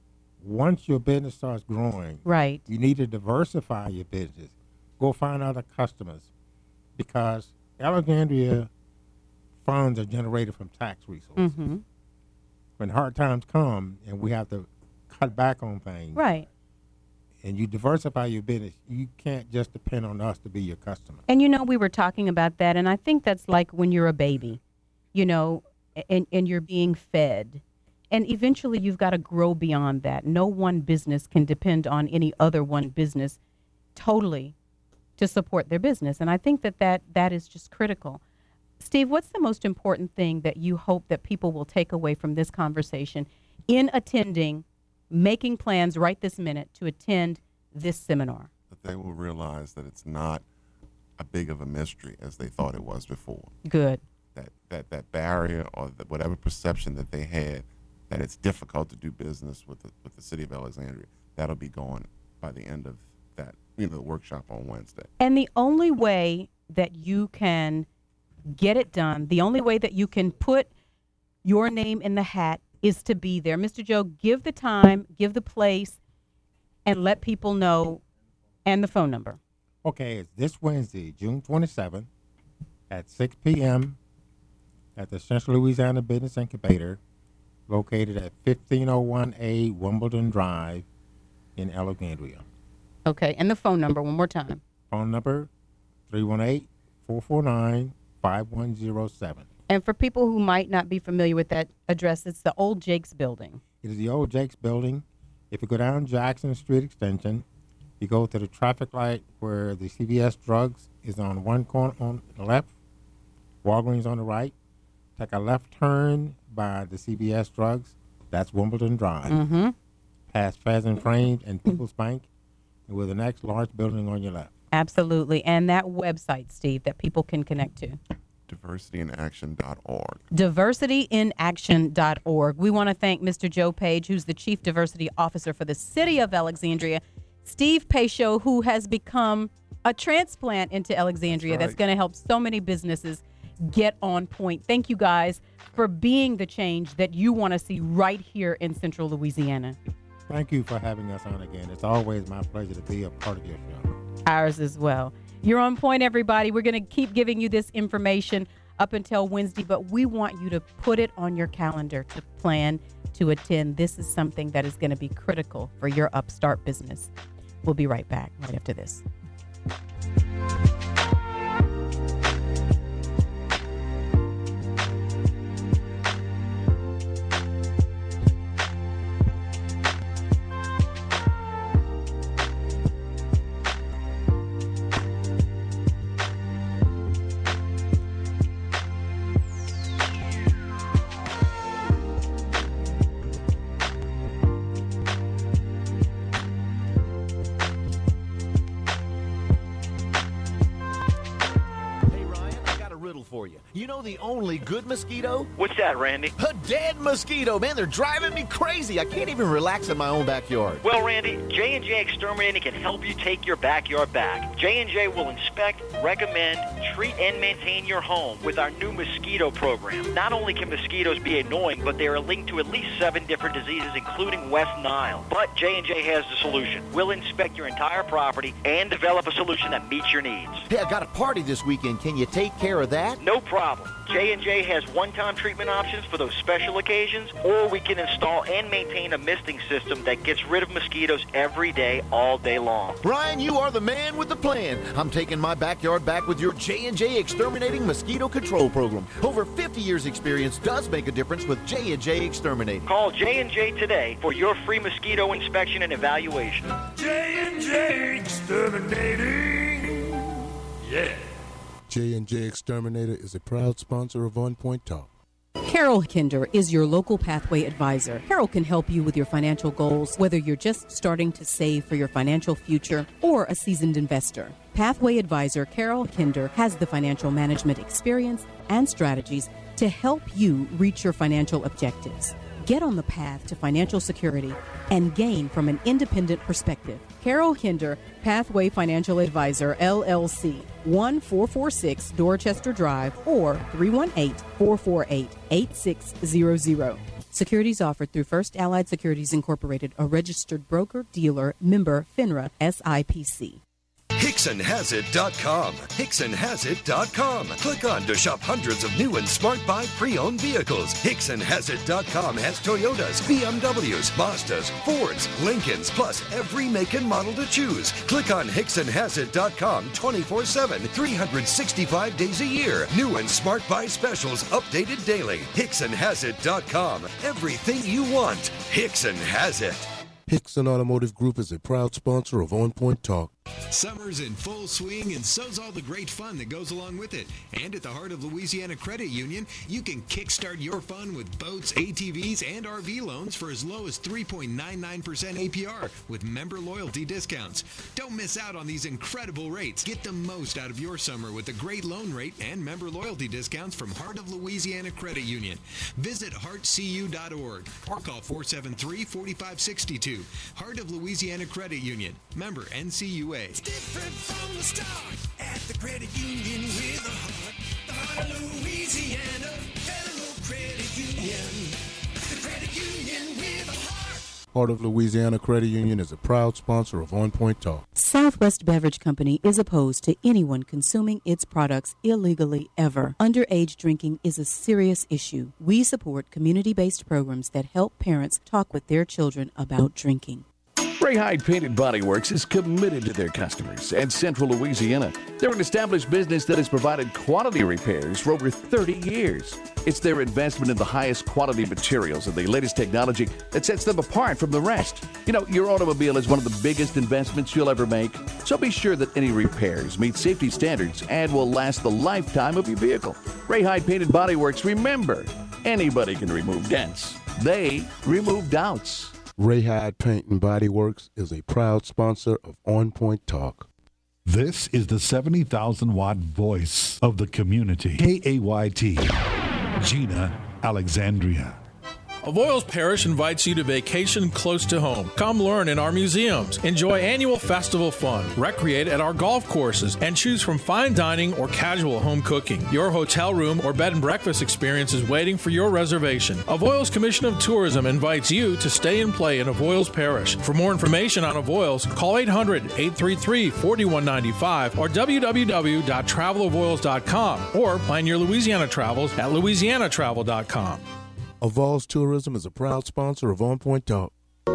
once your business starts growing, right, you need to diversify your business. Go find other customers, because Alexandria funds are generated from tax resources. Mm-hmm. When hard times come and we have to cut back on things, Right. and you diversify your business, you can't just depend on us to be your customer. And, you know, we were talking about that, and I think that's like when you're a baby, you know, and, and you're being fed. And eventually you've got to grow beyond that. No one business can depend on any other one business totally to support their business. And I think that that, that is just critical. Steve, what's the most important thing that you hope that people will take away from this conversation in attending, making plans right this minute to attend this seminar? That they will realize that it's not a big of a mystery as they thought it was before. Good. That that, that barrier or the, whatever perception that they had, that it's difficult to do business with the, with the city of Alexandria, that'll be gone by the end of that, you know, the workshop on Wednesday. And the only way that you can get it done, the only way that you can put your name in the hat is to be there. Mister Joe, give the time, give the place, and let people know, and the phone number. Okay, it's this Wednesday, June twenty-seventh at six p.m. at the Central Louisiana Business Incubator, located at fifteen oh one A Wimbledon Drive in Alexandria. Okay, and the phone number one more time. Phone number three one eight, four four nine, five one zero seven. And for people who might not be familiar with that address, it's the old Jake's building. It is the old Jake's building. If you go down Jackson Street Extension, you go to the traffic light where the C V S Drugs is on one corner on the left, Walgreens on the right. Take a left turn by the C V S Drugs. That's Wimbledon Drive. Mm-hmm. Past Pheasant Frames and People's Bank, and with the next large building on your left. Absolutely. And that website, Steve, that people can connect to. diversity in action dot org. diversity in action dot org. We want to thank Mister Joe Page, who's the Chief Diversity Officer for the City of Alexandria, Steve Pacho, who has become a transplant into Alexandria that's, That's right. going to help so many businesses get on point. Thank you guys for being the change that you want to see right here in Central Louisiana. Thank you for having us on again. It's always my pleasure to be a part of your show. Ours as well. You're on point, everybody. We're going to keep giving you this information up until Wednesday, but we want you to put it on your calendar to plan to attend. This is something that is going to be critical for your upstart business. We'll be right back right after this. know the only good mosquito? What's that, Randy? A dead mosquito, man. They're driving me crazy. I can't even relax in my own backyard. Well, Randy, J and J Exterminating can help you take your backyard back. J and J will inspect, recommend, treat, and maintain your home with our new mosquito program. Not only can mosquitoes be annoying, but they are linked to at least seven different diseases, including West Nile. But J and J has the solution. We'll inspect your entire property and develop a solution that meets your needs. Hey, I got a party this weekend. Can you take care of that? No problem. J and J has one-time treatment options for those special occasions, or we can install and maintain a misting system that gets rid of mosquitoes every day, all day long. Brian, you are the man with the plan. I'm taking my backyard back with your J and J Exterminating Mosquito Control Program. Over fifty years experience does make a difference with J and J Exterminating. Call J and J today for your free mosquito inspection and evaluation. J and J Exterminating. Yeah. J and J Exterminator is a proud sponsor of On Point Talk. Carol Kinder is your local Pathway advisor. Carol can help you with your financial goals, whether you're just starting to save for your financial future or a seasoned investor. Pathway advisor Carol Kinder has the financial management experience and strategies to help you reach your financial objectives. Get on the path to financial security and gain from an independent perspective. Carol Kinder, Pathway Financial Advisor, L L C, one four four six Dorchester Drive or three one eight, four four eight, eight six zero zero. Securities offered through First Allied Securities Incorporated, a registered broker, dealer, member, FINRA, S I P C. Hickson Has It dot com. Hickson Has It dot com. Click on to shop hundreds of new and smart buy pre-owned vehicles. Hickson Has It dot com has Toyotas, B M Ws, Mazdas, Fords, Lincolns, plus every make and model to choose. Click on Hickson Has It dot com twenty-four seven, three hundred sixty-five days a year. New and smart buy specials updated daily. Hickson Has It dot com. Everything you want. Hickson has it. Hickson Automotive Group is a proud sponsor of On Point Talk. Summer's in full swing, and so's all the great fun that goes along with it. And at the Heart of Louisiana Credit Union, you can kickstart your fun with boats, A T Vs, and R V loans for as low as three point nine nine percent A P R with member loyalty discounts. Don't miss out on these incredible rates. Get the most out of your summer with a great loan rate and member loyalty discounts from Heart of Louisiana Credit Union. Visit heart c u dot org or call four seven three, four five six two. Heart of Louisiana Credit Union. Member N C U A. It's different from the start at the credit union with a heart. The Heart of Louisiana Federal Credit Union. The credit union with a heart. Heart of Louisiana Credit Union is a proud sponsor of On Point Talk. Southwest Beverage Company is opposed to anyone consuming its products illegally ever. Underage drinking is a serious issue. We support community-based programs that help parents talk with their children about drinking. Ray Hyde Painted Body Works is committed to their customers and Central Louisiana. They're an established business that has provided quality repairs for over thirty years. It's their investment in the highest quality materials and the latest technology that sets them apart from the rest. You know, your automobile is one of the biggest investments you'll ever make, so be sure that any repairs meet safety standards and will last the lifetime of your vehicle. Ray Hyde Painted Body Works, remember, anybody can remove dents. They remove doubts. Ray Hyde Paint and Body Works is a proud sponsor of On Point Talk. This is the seventy thousand watt voice of the community. K A Y T, Gina Alexandria. Avoyles Parish invites you to vacation close to home. Come learn in our museums, enjoy annual festival fun, recreate at our golf courses, and choose from fine dining or casual home cooking. Your hotel room or bed and breakfast experience is waiting for your reservation. Avoyles Commission of Tourism invites you to stay and play in Avoyles Parish. For more information on Avoyles, call eight hundred, eight three three, four one nine five or w w w dot travel avoyles dot com or plan your Louisiana travels at louisiana travel dot com. Avoyles Tourism is a proud sponsor of On Point Talk.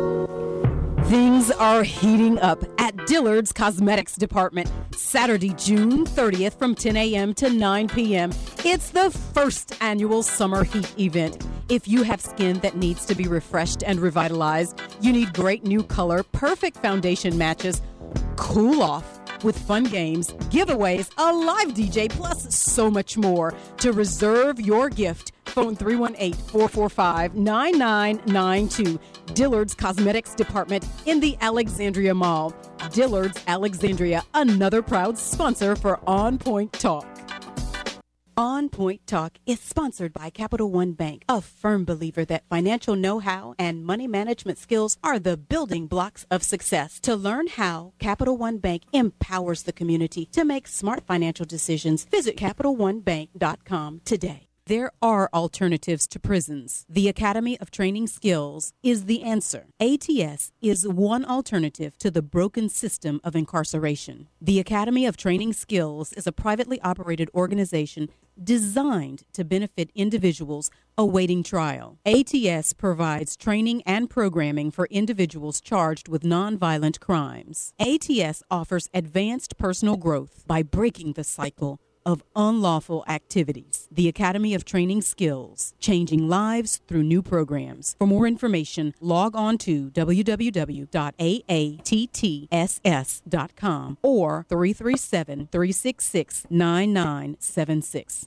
Things are heating up at Dillard's Cosmetics Department. Saturday, June thirtieth from ten a.m. to nine p.m. It's the first annual summer heat event. If you have skin that needs to be refreshed and revitalized, you need great new color, perfect foundation matches, cool off with fun games, giveaways, a live D J, plus so much more. To reserve your gift, phone three one eight, four four five, nine nine nine two. Dillard's Cosmetics Department in the Alexandria Mall. Dillard's Alexandria, another proud sponsor for On Point Talk. On Point Talk is sponsored by Capital One Bank, a firm believer that financial know-how and money management skills are the building blocks of success. To learn how Capital One Bank empowers the community to make smart financial decisions, visit capital one bank dot com today. There are alternatives to prisons. The Academy of Training Skills is the answer. A T S is one alternative to the broken system of incarceration. The Academy of Training Skills is a privately operated organization designed to benefit individuals awaiting trial. A T S provides training and programming for individuals charged with nonviolent crimes. A T S offers advanced personal growth by breaking the cycle of unlawful activities. The Academy of Training Skills, changing lives through new programs. For more information, log on to w w w dot a a t t s s dot com or three three seven, three six six, nine nine seven six.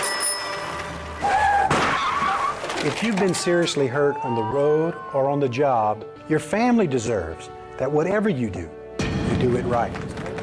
If you've been seriously hurt on the road or on the job, your family deserves that whatever you do, you do it right.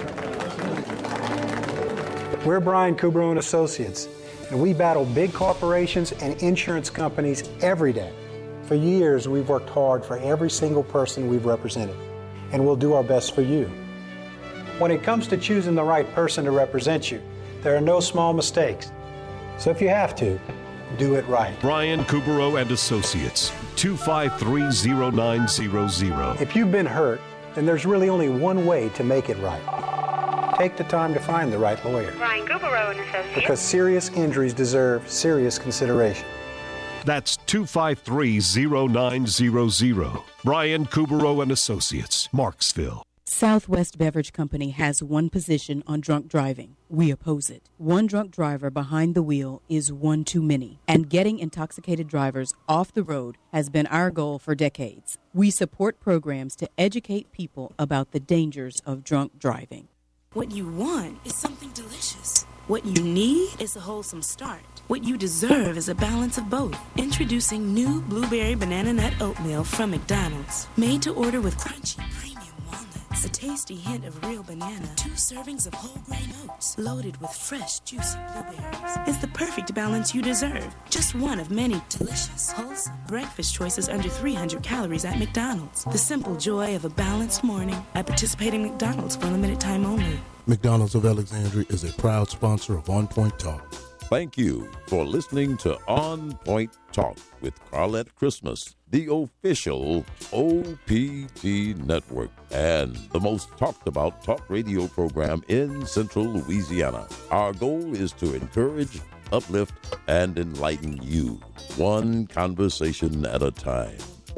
We're Brian Kubrow and Associates, and we battle big corporations and insurance companies every day. For years, we've worked hard for every single person we've represented, and we'll do our best for you. When it comes to choosing the right person to represent you, there are no small mistakes. So if you have to, do it right. Brian Kubrow and Associates, two five three, zero nine zero zero. If you've been hurt, then there's really only one way to make it right. Take the time to find the right lawyer. Brian Kubrow and Associates. Because serious injuries deserve serious consideration. That's two five three, zero nine zero zero. Brian Kubrow and Associates, Marksville. Southwest Beverage Company has one position on drunk driving. We oppose it. One drunk driver behind the wheel is one too many, and getting intoxicated drivers off the road has been our goal for decades. We support programs to educate people about the dangers of drunk driving. What you want is something delicious. What you need is a wholesome start. What you deserve is a balance of both. Introducing new Blueberry Banana Nut Oatmeal from McDonald's. Made to order with crunchy premium walnuts, a tasty hint of real banana, two servings of whole grain oats, loaded with fresh, juicy blueberries. It's the perfect balance you deserve. Just one of many delicious, wholesome breakfast choices under three hundred calories at McDonald's. The simple joy of a balanced morning at participating McDonald's for a limited time only. McDonald's of Alexandria is a proud sponsor of On Point Talk. Thank you for listening to On Point Talk with Carlette Christmas, the official O P T network and the most talked about talk radio program in Central Louisiana. Our goal is to encourage, uplift, and enlighten you, one conversation at a time.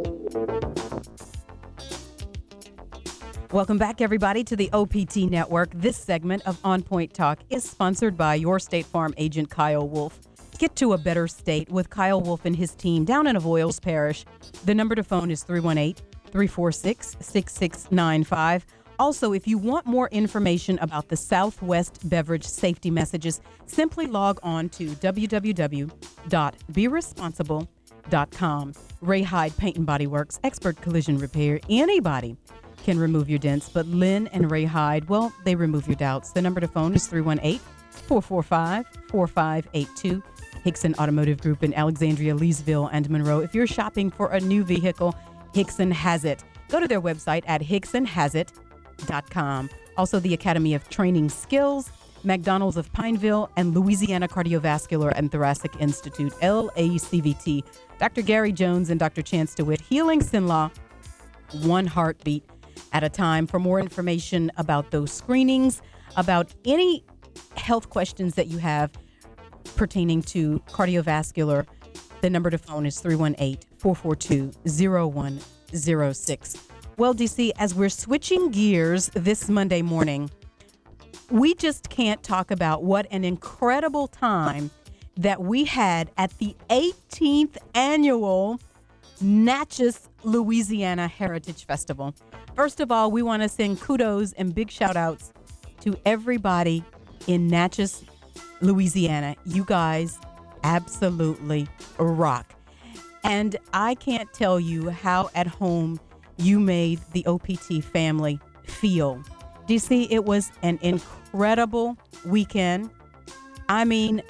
Welcome back, everybody, to the O P T Network. This segment of On Point Talk is sponsored by your State Farm agent, Kyle Wolf. Get to a better state with Kyle Wolf and his team down in Avoyles Parish. The number to phone is three one eight, three four six, six six nine five. Also, if you want more information about the Southwest Beverage Safety Messages, simply log on to w w w dot be responsible dot com. Ray Hyde Paint and Body Works, expert collision repair. Anybody can remove your dents, but Lynn and Ray Hyde, well, they remove your doubts. The number to phone is three one eight, four four five, four five eight two. Hickson Automotive Group in Alexandria, Leesville, and Monroe. If you're shopping for a new vehicle, Hickson has it. Go to their website at hickson has it dot com. Also, the Academy of Training Skills, McDonald's of Pineville, and Louisiana Cardiovascular and Thoracic Institute, L A C V T. Doctor Gary Jones and Doctor Chance DeWitt, Healing Sinlaw, one heartbeat at a time. For more information about those screenings, about any health questions that you have pertaining to cardiovascular, the number to phone is three one eight, four four two, zero one zero six. Well, D C, as we're switching gears this Monday morning, we just can't talk about what an incredible time that we had at the eighteenth annual Natchez, Louisiana Heritage Festival. First of all, we want to send kudos and big shout outs to everybody in Natchez, Louisiana. You guys absolutely rock. And I can't tell you how at home you made the O P T family feel. D C, it was an incredible weekend. I mean,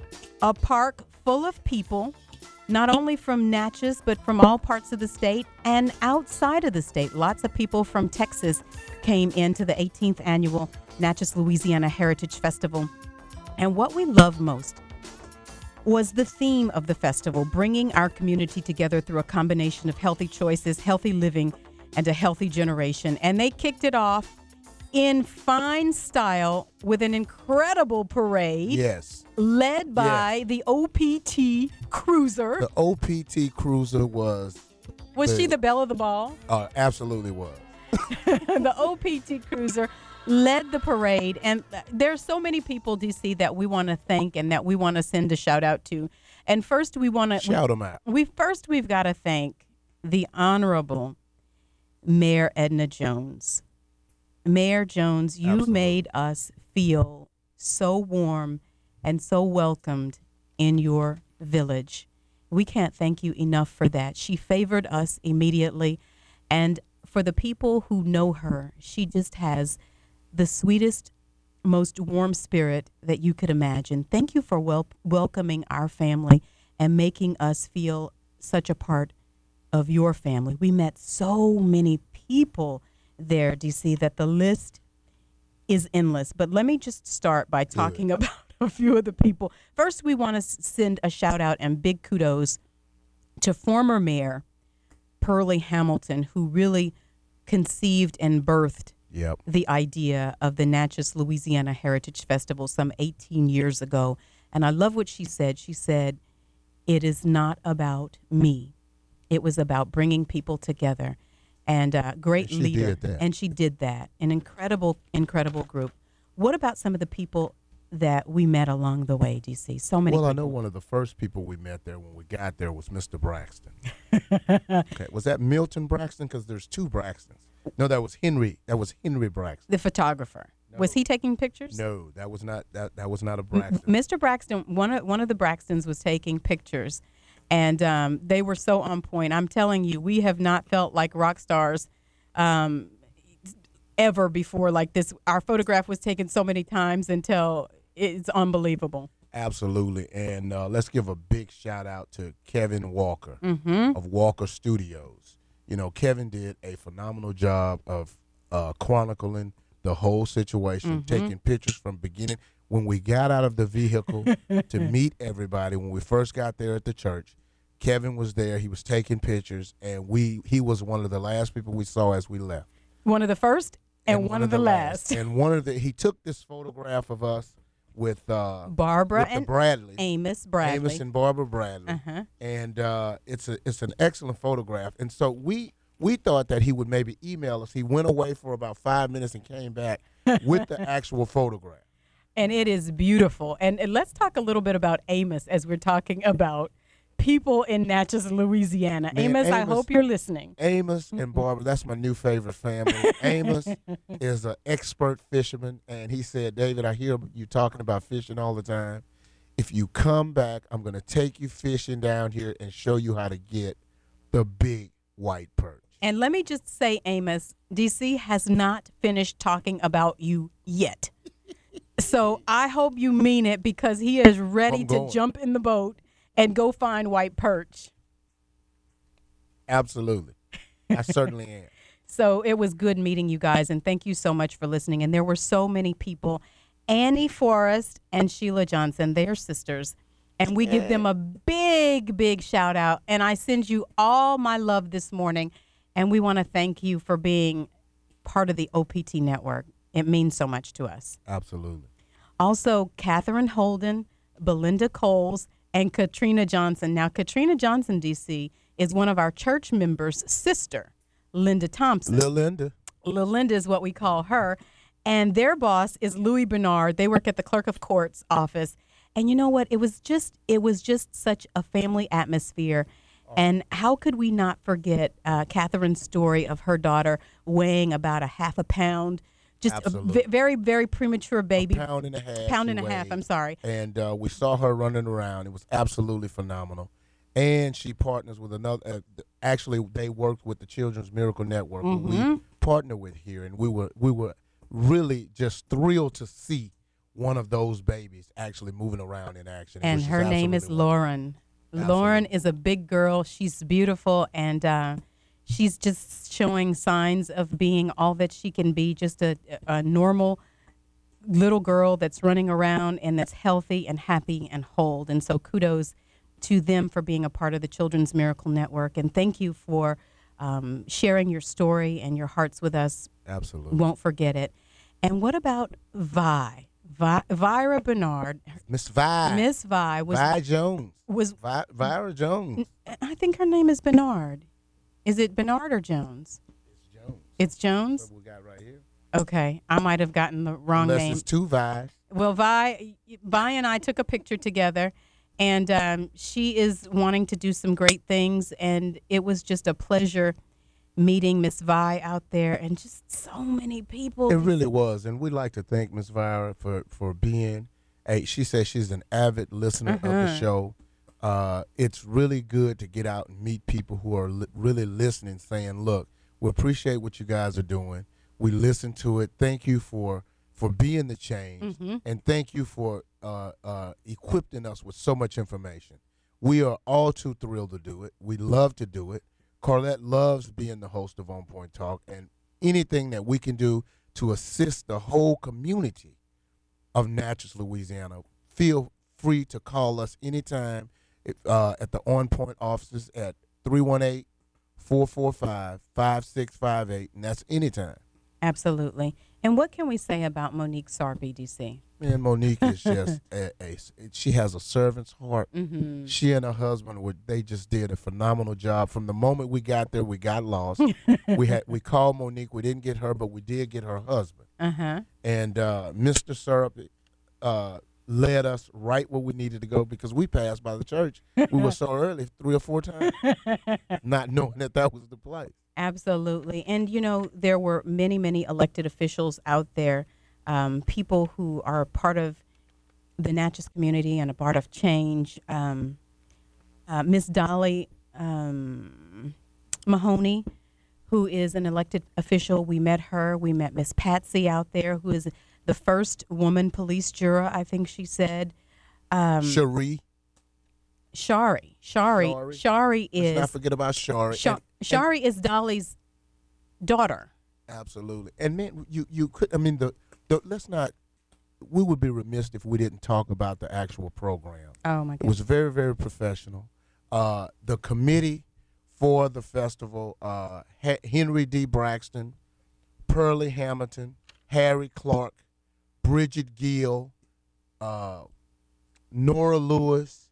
a park full of people, not only from Natchez, but from all parts of the state and outside of the state. Lots of people from Texas came into the eighteenth annual Natchez, Louisiana Heritage Festival. And what we love most was the theme of the festival, bringing our community together through a combination of healthy choices, healthy living, and a healthy generation. And they kicked it off in fine style with an incredible parade. Yes. Led by Yes. the O P T Cruiser. The O P T Cruiser was. Was she the belle of the ball? Uh, absolutely was. The O P T Cruiser led the parade, and there's so many people, D C, that we want to thank and that we want to send a shout out to. And first, we want to shout them out. We first we've got to thank the Honorable Mayor Edna Jones. Mayor Jones, you Absolutely. made us feel so warm and so welcomed in your village. We can't thank you enough for that. She favored us immediately, and for the people who know her, she just has the sweetest, most warm spirit that you could imagine. Thank you for wel- welcoming our family and making us feel such a part of your family. We met so many people there, D C, that the list is endless. But let me just start by talking Good. about a few of the people. First, we want to send a shout out and big kudos to former Mayor Pearlie Hamilton, who really conceived and birthed Yep. the idea of the Natchez, Louisiana Heritage Festival some eighteen years ago. And I love what she said. She said, "It is not about me. It was about bringing people together." And uh, great And she leader. did that. And she did that. An incredible, incredible group. What about some of the people that we met along the way, D C? So many Well, people. I know one of the first people we met there when we got there was Mister Braxton. Okay, was that Milton Braxton? Because there's two Braxtons. No, that was Henry. That was Henry Braxton. The photographer. Was he taking pictures? No, that was not that. That was not a Braxton. Mister Braxton, one of one of the Braxtons was taking pictures, and um, they were so on point. I'm telling you, we have not felt like rock stars um, ever before like this. Our photograph was taken so many times until it's unbelievable. Absolutely, and uh, let's give a big shout out to Kevin Walker Mhm. of Walker Studios. You know, Kevin did a phenomenal job of uh, chronicling the whole situation, Mhm. taking pictures from beginning. When we got out of the vehicle to meet everybody, when we first got there at the church, Kevin was there. He was taking pictures, and we he was one of the last people we saw as we left. One of the first and, one, of the last. And one of the he took this photograph of us with uh, Barbara with the and Bradleys. Amos Bradley. Amos and Barbara Bradley. Uh-huh. And uh, it's a it's an excellent photograph. And so we we thought that he would maybe email us. He went away for about five minutes and came back with the actual photograph. And it is beautiful. And, and let's talk a little bit about Amos as we're talking about people in Natchez, Louisiana. Man, Amos, I Amos- hope you're listening. Amos and Barbara, that's my new favorite family. Amos is an expert fisherman, and he said, David, I hear you talking about fishing all the time. If you come back, I'm going to take you fishing down here and show you how to get the big white perch. And let me just say, Amos, D C has not finished talking about you yet. So I hope you mean it, because he is ready I'm to going. jump in the boat and go find white perch. Absolutely. I certainly am. So it was good meeting you guys, and thank you so much for listening. And there were so many people. Annie Forrest and Sheila Johnson, they are sisters. And we give them a big, big shout out. And I send you all my love this morning. And we want to thank you for being part of the O P T network. It means so much to us. Absolutely. Also, Catherine Holden, Belinda Coles, and Katrina Johnson. Now, Katrina Johnson, D C, is one of our church members' sister, Linda Thompson. Lil Linda. Lil Linda is what we call her. And their boss is Louis Bernard. They work at the clerk of court's office. And you know what? It was just it was just such a family atmosphere. And how could we not forget uh, Catherine's story of her daughter weighing about a half a pound, just a Absolutely. v- very, very premature baby. Pound and a half. Pound she and a half, weighed. I'm sorry. And uh, we saw her running around. It was absolutely phenomenal. And she partners with another. Uh, th- actually, they worked with the Children's Miracle Network, who we Mhm. partner with here, and we were we were really just thrilled to see one of those babies actually moving around in action. And which her name is absolutely Lauren. Lauren is a big girl. She's beautiful, and uh, she's just showing signs of being all that she can be, just a, a normal little girl that's running around and that's healthy and happy and whole. And so kudos to them for being a part of the Children's Miracle Network. And thank you for um, sharing your story and your hearts with us. Absolutely. Won't forget it. And what about Vi? Vi Vira Bernard. Miss Vi. Miss Vi was Vi Jones. Was Vi Vira Jones. I think her name is Bernard. Is it Bernard or Jones? It's Jones. It's Jones? What we got right here. Okay. I might have gotten the wrong Unless name. it's two Vi's. Well, Vi, Vi and I took a picture together, and um, she is wanting to do some great things, and it was just a pleasure meeting Miss Vi out there, and just so many people. It really was, and we'd like to thank Miss Vira for, for being a, she says she's an avid listener Uh-huh. of the show. Uh, it's really good to get out and meet people who are li- really listening, saying, look, we appreciate what you guys are doing. We listen to it. Thank you for, for being the change, Mhm. and thank you for uh, uh, equipping us with so much information. We are all too thrilled to do it. We love to do it. Carlette loves being the host of On Point Talk, and anything that we can do to assist the whole community of Natchez, Louisiana, feel free to call us anytime uh, at the On Point offices at three one eight, four four five, five six five eight, and that's anytime. Absolutely. And what can we say about Monique Sarpy, D C? Man, Monique is just a, a, she has a servant's heart. Mhm. She and her husband were they just did a phenomenal job. From the moment we got there, we got lost. we had we called Monique. We didn't get her, but we did get her husband. Uh-huh. And uh, Mister Syrup uh, led us right where we needed to go because we passed by the church. We were so early, three or four times, not knowing that that was the place. Absolutely. And, you know, there were many, many elected officials out there, um, people who are part of the Natchez community and a part of change. Um, uh, Miss Dolly um, Mahoney, who is an elected official. We met her. We met Miss Patsy out there, who is the first woman police juror, I think she said. Um, Cherie. Shari. Shari. Shari. Shari is. Let's not forget about Shari. Sha- And- Shari is Dolly's daughter. Absolutely. And man, you you could. I mean, the, the let's not. We would be remiss if we didn't talk about the actual program. Oh my It was goodness. very very professional. Uh, the committee for the festival: uh, H- Henry D. Braxton, Pearlie Hamilton, Harry Clark, Bridget Gill, uh, Nora Lewis,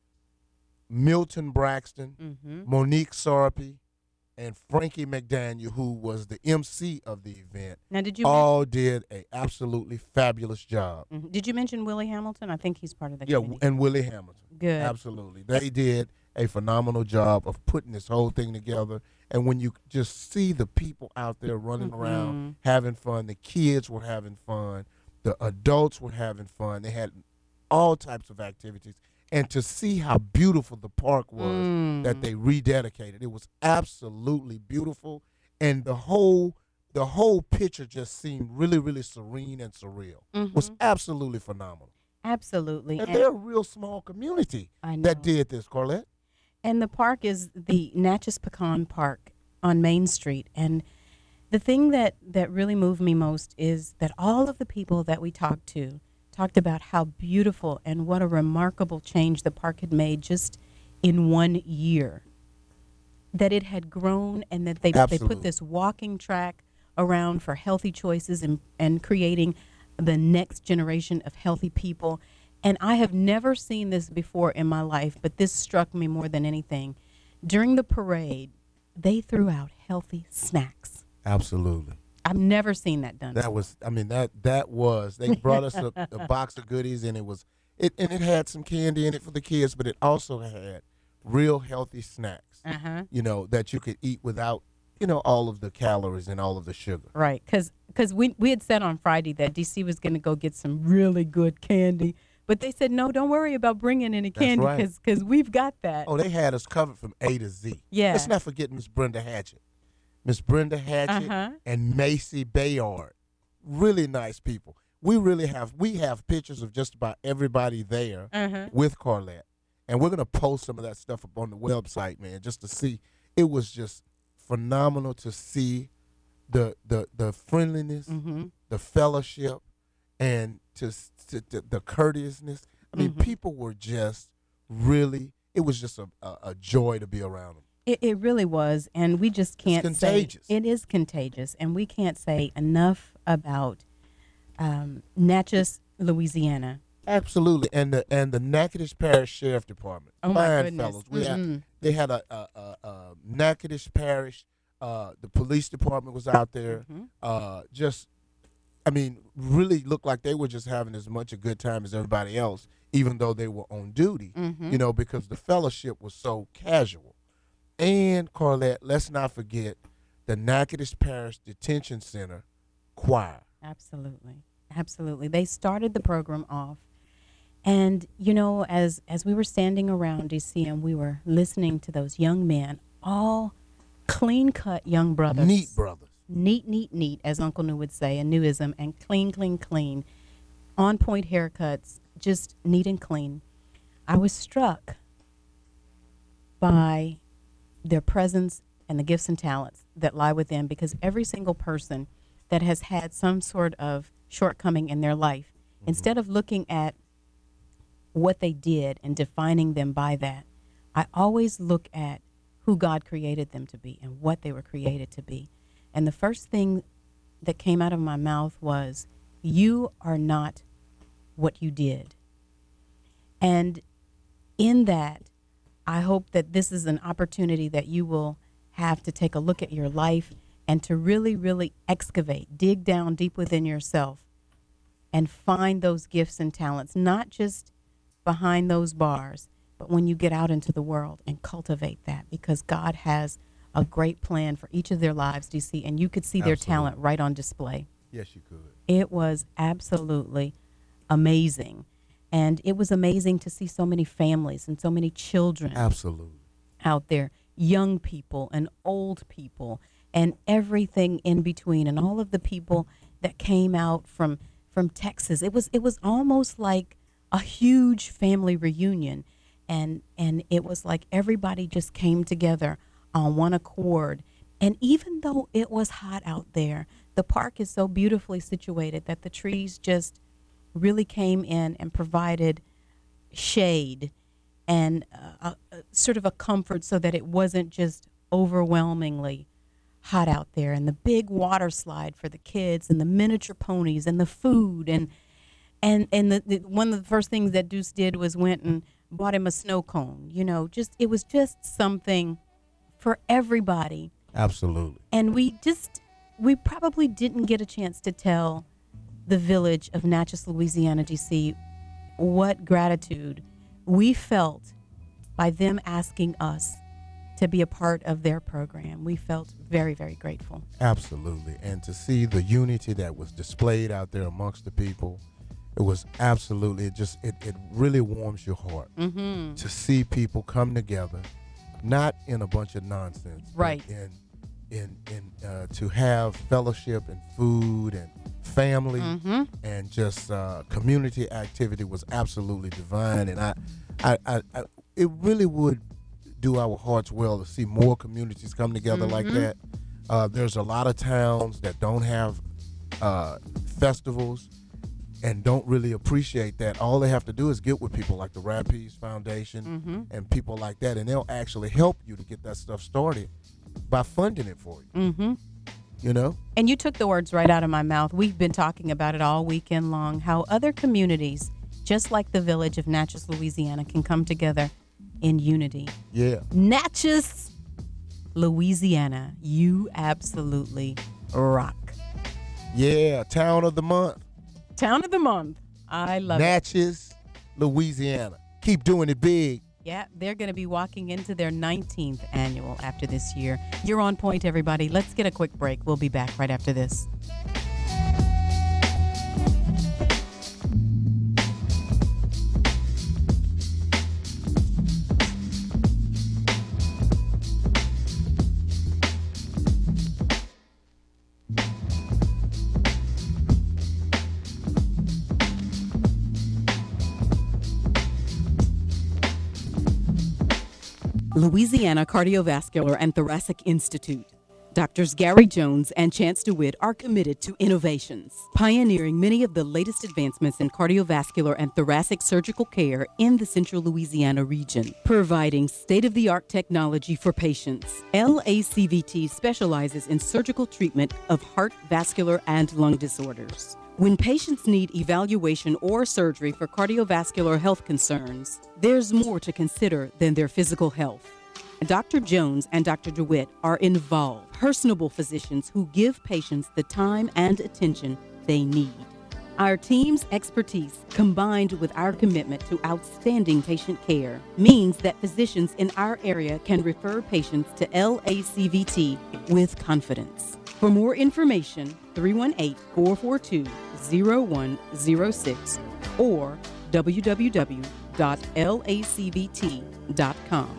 Milton Braxton, Mhm. Monique Sarpy, and Frankie McDaniel, who was the M C of the event. Now, did you all did a absolutely fabulous job. Mhm. Did you mention Willie Hamilton? I think he's part of the Yeah, committee. and Willie Hamilton. Good. Absolutely. They did a phenomenal job of putting this whole thing together. And when you just see the people out there running Mhm. around having fun, the kids were having fun, the adults were having fun. They had all types of activities. And to see how beautiful the park was that Mm. they rededicated, it was absolutely beautiful. And the whole the whole picture just seemed really, really serene and surreal. It was Mhm. absolutely phenomenal. Absolutely. And And- they're a real small community I know. that did this, Carlette. And the park is the Natchez Pecan Park on Main Street. And the thing that, that really moved me most is that all of the people that we talked to talked about how beautiful and what a remarkable change the park had made just in one year. That it had grown and that they, they Absolutely. put this walking track around for healthy choices and, and creating the next generation of healthy people. And I have never seen this before in my life, but this struck me more than anything. During the parade, they threw out healthy snacks. Absolutely. I've never seen that done. That was, I mean, that that was. They brought us a, a box of goodies, and it was, it and it had some candy in it for the kids, but it also had real healthy snacks. Uh-huh. You know, that you could eat without, you know, all of the calories and all of the sugar. Right, because we, we had said on Friday that D C was going to go get some really good candy, but they said, no, don't worry about bringing any That's candy right. because we've got that. Oh, they had us covered from A to Z. Yeah. Let's not forget Miss Brenda Hatchett. Miss Brenda Hatchett Uh-huh. and Macy Bayard. Really nice people. we really have we have pictures of just about everybody there Uh-huh. with Carlette, and we're gonna post some of that stuff up on the website, man, just to see. It was just phenomenal to see the the the friendliness, Mhm. the fellowship, and to, to, to the courteousness. I mean, Mhm. people were just really. It was just a, a, a joy to be around them. It, it really was, and we just can't contagious. say it is contagious, and we can't say enough about um, Natchez, Louisiana. Absolutely, and the and the Natchitoches Parish Sheriff Department. Oh, my Fine goodness. fellows. We Mhm. had, they had a, a, a, a Natchitoches Parish. Uh, the police department was out there. Mhm. Uh, just, I mean, really looked like they were just having as much a good time as everybody else, even though they were on duty. Mhm. You know, because the fellowship was so casual. And Carlette, let's not forget the Natchitoches Parish Detention Center choir. Absolutely, absolutely. They started the program off, and you know, as as we were standing around D C and we were listening to those young men, all clean-cut young brothers, Neat brothers. neat, neat, neat, as Uncle New would say, a newism, and clean, clean, clean, on-point haircuts, just neat and clean. I was struck by their presence and the gifts and talents that lie within, because every single person that has had some sort of shortcoming in their life, Mm-hmm. instead of looking at what they did and defining them by that, I always look at who God created them to be and what they were created to be. And the first thing that came out of my mouth was, you are not what you did. And in that, I hope that this is an opportunity that you will have to take a look at your life and to really, really excavate, dig down deep within yourself and find those gifts and talents, not just behind those bars, but when you get out into the world and cultivate that, because God has a great plan for each of their lives, D C, and you could see their Absolutely. talent right on display. Yes, you could. It was absolutely amazing. And it was amazing to see so many families and so many children Absolutely. out there, young people and old people and everything in between, and all of the people that came out from from Texas. It was it was almost like a huge family reunion, and and it was like everybody just came together on one accord. And even though it was hot out there, the park is so beautifully situated that the trees just really came in and provided shade and uh, a, a, sort of a comfort, so that it wasn't just overwhelmingly hot out there. And the big water slide for the kids, and the miniature ponies, and the food, and and and the, the one of the first things that Deuce did was went and bought him a snow cone. You know, just it was just something for everybody. Absolutely. And we just we probably didn't get a chance to tell the village of Natchez, Louisiana, D C, what gratitude we felt by them asking us to be a part of their program. We felt very, very grateful. Absolutely. And to see the unity that was displayed out there amongst the people, it was absolutely, it just, it, it really warms your heart Mhm. to see people come together, not in a bunch of nonsense. but Right. In, in, in, uh, to have fellowship and food and family Mhm. and just uh, community activity was absolutely divine. And I, I, I, I, it really would do our hearts well to see more communities come together like Mhm. that. Uh, there's a lot of towns that don't have uh, festivals and don't really appreciate that. All they have to do is get with people like the Rapides Foundation Mhm. and people like that, and they'll actually help you to get that stuff started by funding it for you. Mm-hmm. You know? And you took the words right out of my mouth. We've been talking about it all weekend long, how other communities, just like the village of Natchez, Louisiana, can come together in unity. Yeah. Natchez, Louisiana, you absolutely rock. Yeah, town of the month. Town of the month. I love it. Natchez, Louisiana. Keep doing it big. Yeah, they're going to be walking into their nineteenth annual after this year. You're on point, everybody. Let's get a quick break. We'll be back right after this. Louisiana Cardiovascular and Thoracic Institute. Doctors Gary Jones and Chance DeWitt are committed to innovations, pioneering many of the latest advancements in cardiovascular and thoracic surgical care in the central Louisiana region, providing state-of-the-art technology for patients. L A C V T specializes in surgical treatment of heart, vascular, and lung disorders. When patients need evaluation or surgery for cardiovascular health concerns, there's more to consider than their physical health. Doctor Jones and Doctor DeWitt are involved, personable physicians who give patients the time and attention they need. Our team's expertise, combined with our commitment to outstanding patient care, means that physicians in our area can refer patients to L A C V T with confidence. For more information, three one eight, four four two, zero one zero six or w w w dot l a c v t dot com.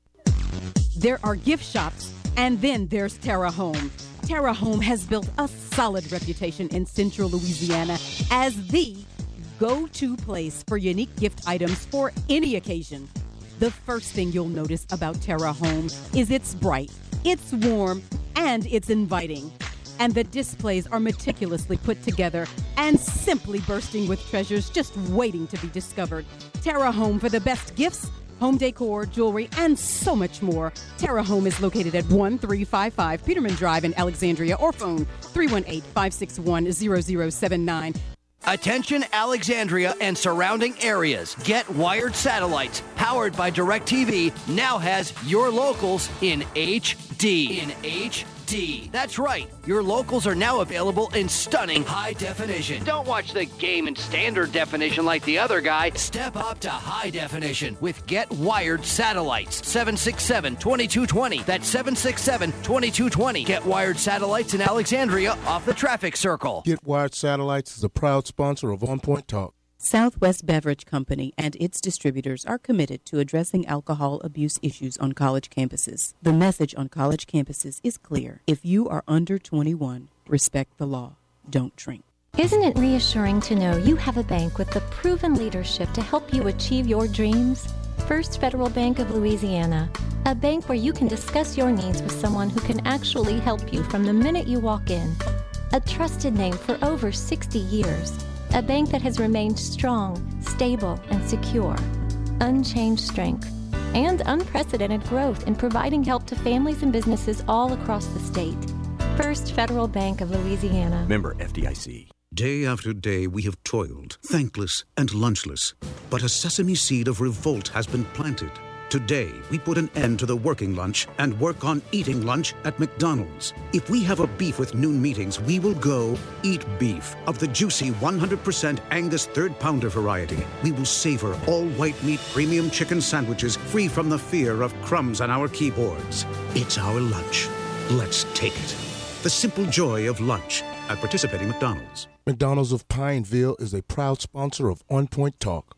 There are gift shops, and then there's Terra Home. Terra Home has built a solid reputation in central Louisiana as the go-to place for unique gift items for any occasion. The first thing you'll notice about Terra Home is it's bright, it's warm, and it's inviting. And the displays are meticulously put together and simply bursting with treasures just waiting to be discovered. Terra Home for the best gifts, home decor, jewelry, and so much more. Terra Home is located at one three five five Peterman Drive in Alexandria, or phone three one eight, five six one, zero zero seven nine. Attention Alexandria and surrounding areas. Get Wired Satellites, powered by DirecTV, now has your locals in H D. In H D. That's right. Your locals are now available in stunning high definition. Don't watch the game in standard definition like the other guy. Step up to high definition with Get Wired Satellites. seven six seven, two two two zero. That's seven six seven, two two two zero. Get Wired Satellites in Alexandria off the traffic circle. Get Wired Satellites is a proud sponsor of On Point Talk. Southwest Beverage Company and its distributors are committed to addressing alcohol abuse issues on college campuses. The message on college campuses is clear. If you are under twenty-one, respect the law. Don't drink. Isn't it reassuring to know you have a bank with the proven leadership to help you achieve your dreams? First Federal Bank of Louisiana, a bank where you can discuss your needs with someone who can actually help you from the minute you walk in. A trusted name for over sixty years. A bank that has remained strong, stable, and secure. Unchanged strength and unprecedented growth in providing help to families and businesses all across the state. First Federal Bank of Louisiana. Member F D I C. Day after day we have toiled, thankless and lunchless. But a sesame seed of revolt has been planted. Today, we put an end to the working lunch and work on eating lunch at McDonald's. If we have a beef with noon meetings, we will go eat beef of the juicy one hundred percent Angus third pounder variety. We will savor all white meat premium chicken sandwiches free from the fear of crumbs on our keyboards. It's our lunch. Let's take it. The simple joy of lunch at participating McDonald's. McDonald's of Pineville is a proud sponsor of On Point Talk.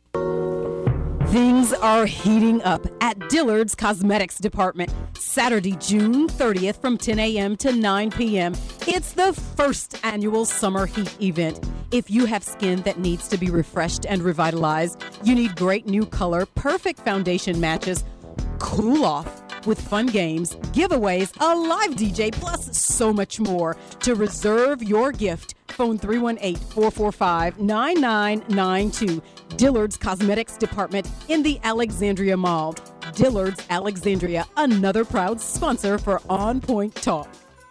Things are heating up at Dillard's Cosmetics Department. Saturday, June thirtieth from ten a.m. to nine p.m. It's the first annual summer heat event. If you have skin that needs to be refreshed and revitalized, you need great new color, perfect foundation matches, cool off with fun games, giveaways, a live D J, plus so much more. To reserve your gift, phone three one eight, four four five, nine nine nine two. Dillard's Cosmetics Department in the Alexandria Mall. Dillard's Alexandria, another proud sponsor for On Point Talk.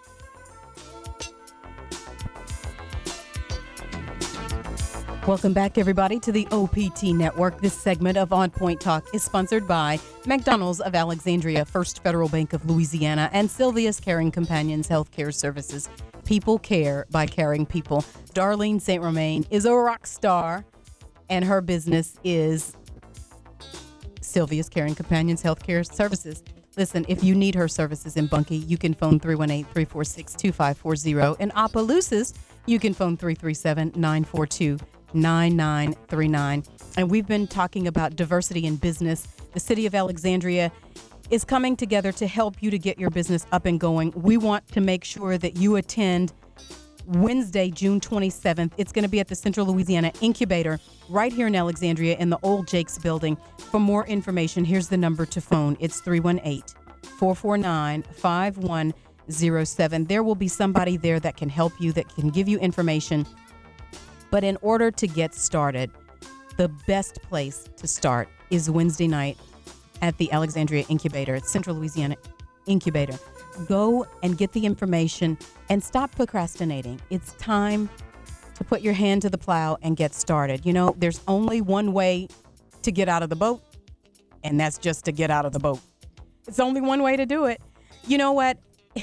Welcome back, everybody, to the O P T Network. This segment of On Point Talk is sponsored by McDonald's of Alexandria, First Federal Bank of Louisiana, and Sylvia's Caring Companions Healthcare Services. People care by caring people. Darlene Saint Romain is a rock star, and her business is Sylvia's Caring Companions Healthcare Services. Listen, if you need her services in Bunkie, you can phone three one eight, three four six, two five four zero. In Opelousas, you can phone three three seven, nine four two, nine nine three nine. And we've been talking about diversity in business. The city of Alexandria is coming together to help you to get your business up and going. We want to make sure that you attend Wednesday, June twenty-seventh. It's going to be at the Central Louisiana Incubator right here in Alexandria in the old Jake's building. For more information, here's the number to phone. It's three one eight, four four nine, five one zero seven. There will be somebody there that can help you, that can give you information. But in order to get started, the best place to start is Wednesday night at the Alexandria Incubator, at Central Louisiana Incubator. Go and get the information and stop procrastinating. It's time to put your hand to the plow and get started. You know, there's only one way to get out of the boat, and that's just to get out of the boat. It's only one way to do it. You know what,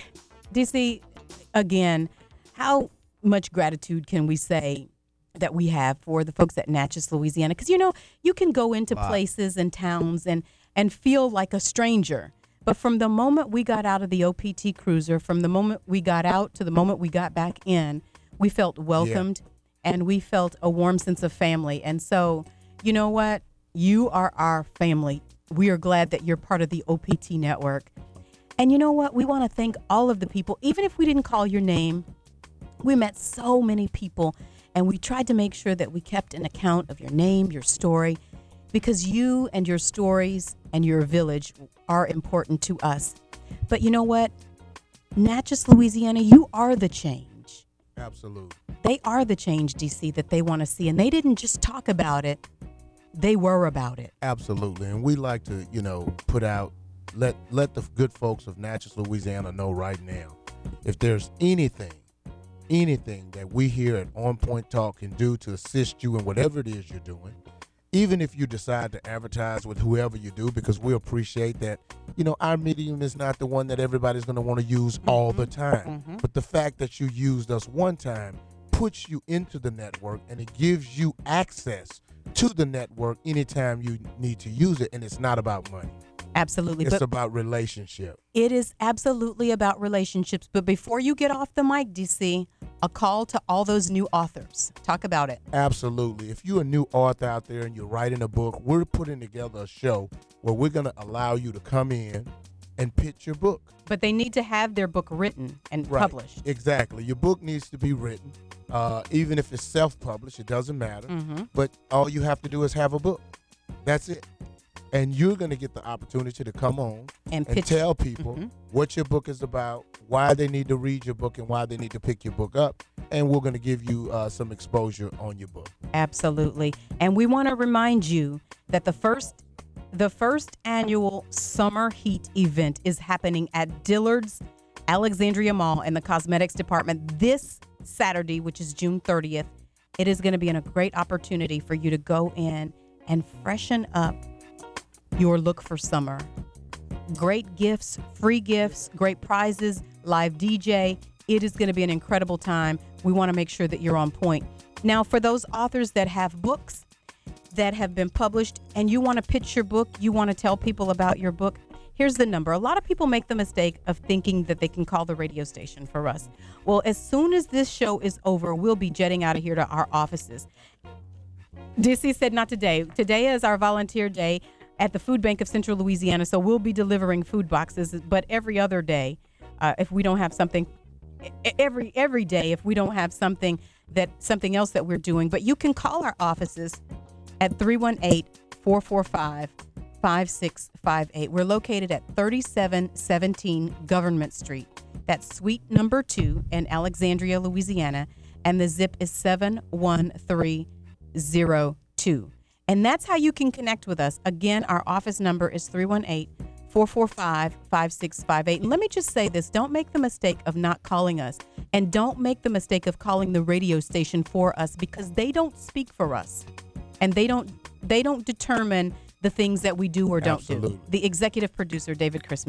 D C, again, how much gratitude can we say that we have for the folks at Natchez, Louisiana? Because, you know, you can go into Wow. places and towns and, and feel like a stranger. But from the moment we got out of the O P T cruiser, from the moment we got out to the moment we got back in, we felt welcomed and we felt a warm sense of family. And so, you know what? You are our family. We are glad that you're part of the O P T network. And you know what? We want to thank all of the people, even if we didn't call your name. We met so many people, and we tried to make sure that we kept an account of your name, your story, because you and your stories and your village are important to us. But you know what? Natchez, Louisiana, you are the change. Absolutely. They are the change, D C, that they want to see. And they didn't just talk about it. They were about it. Absolutely. And we like to, you know, put out, let let the good folks of Natchez, Louisiana know right now, if there's anything, anything that we here at On Point Talk can do to assist you in whatever it is you're doing, even if you decide to advertise with whoever you do, because we appreciate that, you know, our medium is not the one that everybody's going to want to use all the time. Mm-hmm. But the fact that you used us one time puts you into the network, and it gives you access to the network anytime you need to use it. And it's not about money. Absolutely. It's But about relationship. it is absolutely about relationships. But before you get off the mic, D C, a call to all those new authors. Talk about it. Absolutely. If you're a new author out there and you're writing a book, we're putting together a show where we're going to allow you to come in and pitch your book. But they need to have their book written and Right. published. Exactly. Your book needs to be written. Uh, even if it's self-published, it doesn't matter. Mhm. But all you have to do is have a book. That's it. And you're going to get the opportunity to come on And and, pitch- tell people Mhm. what your book is about, why they need to read your book, and why they need to pick your book up. And we're going to give you uh, some exposure on your book. Absolutely. And we want to remind you that the first the first annual Summer Heat event is happening at Dillard's Alexandria Mall in the cosmetics department this Saturday, which is June thirtieth. It is going to be a great opportunity for you to go in and freshen up your look for summer. Great gifts, free gifts, great prizes, live D J. It is going to be an incredible time. We want to make sure that you're on point. Now, for those authors that have books that have been published and you want to pitch your book, you want to tell people about your book, here's the number. A lot of people make the mistake of thinking that they can call the radio station for us. Well, as soon as this show is over, we'll be jetting out of here to our offices. D C said not today. Today is our volunteer day at the Food Bank of Central Louisiana, so we'll be delivering food boxes, but every other day, uh, if we don't have something, e- every every day, if we don't have something that something else that we're doing. But you can call our offices at three one eight, four four five, five six five eight. We're located at thirty-seven seventeen Government Street. That's suite number two in Alexandria, Louisiana, and the zip is seven one three zero two. And that's how you can connect with us. Again, our office number is three one eight, four four five, five six five eight. And let me just say this. Don't make the mistake of not calling us. And don't make the mistake of calling the radio station for us, because they don't speak for us. And they don't they don't determine the things that we do or don't Absolutely. do. The executive producer, David Christmas.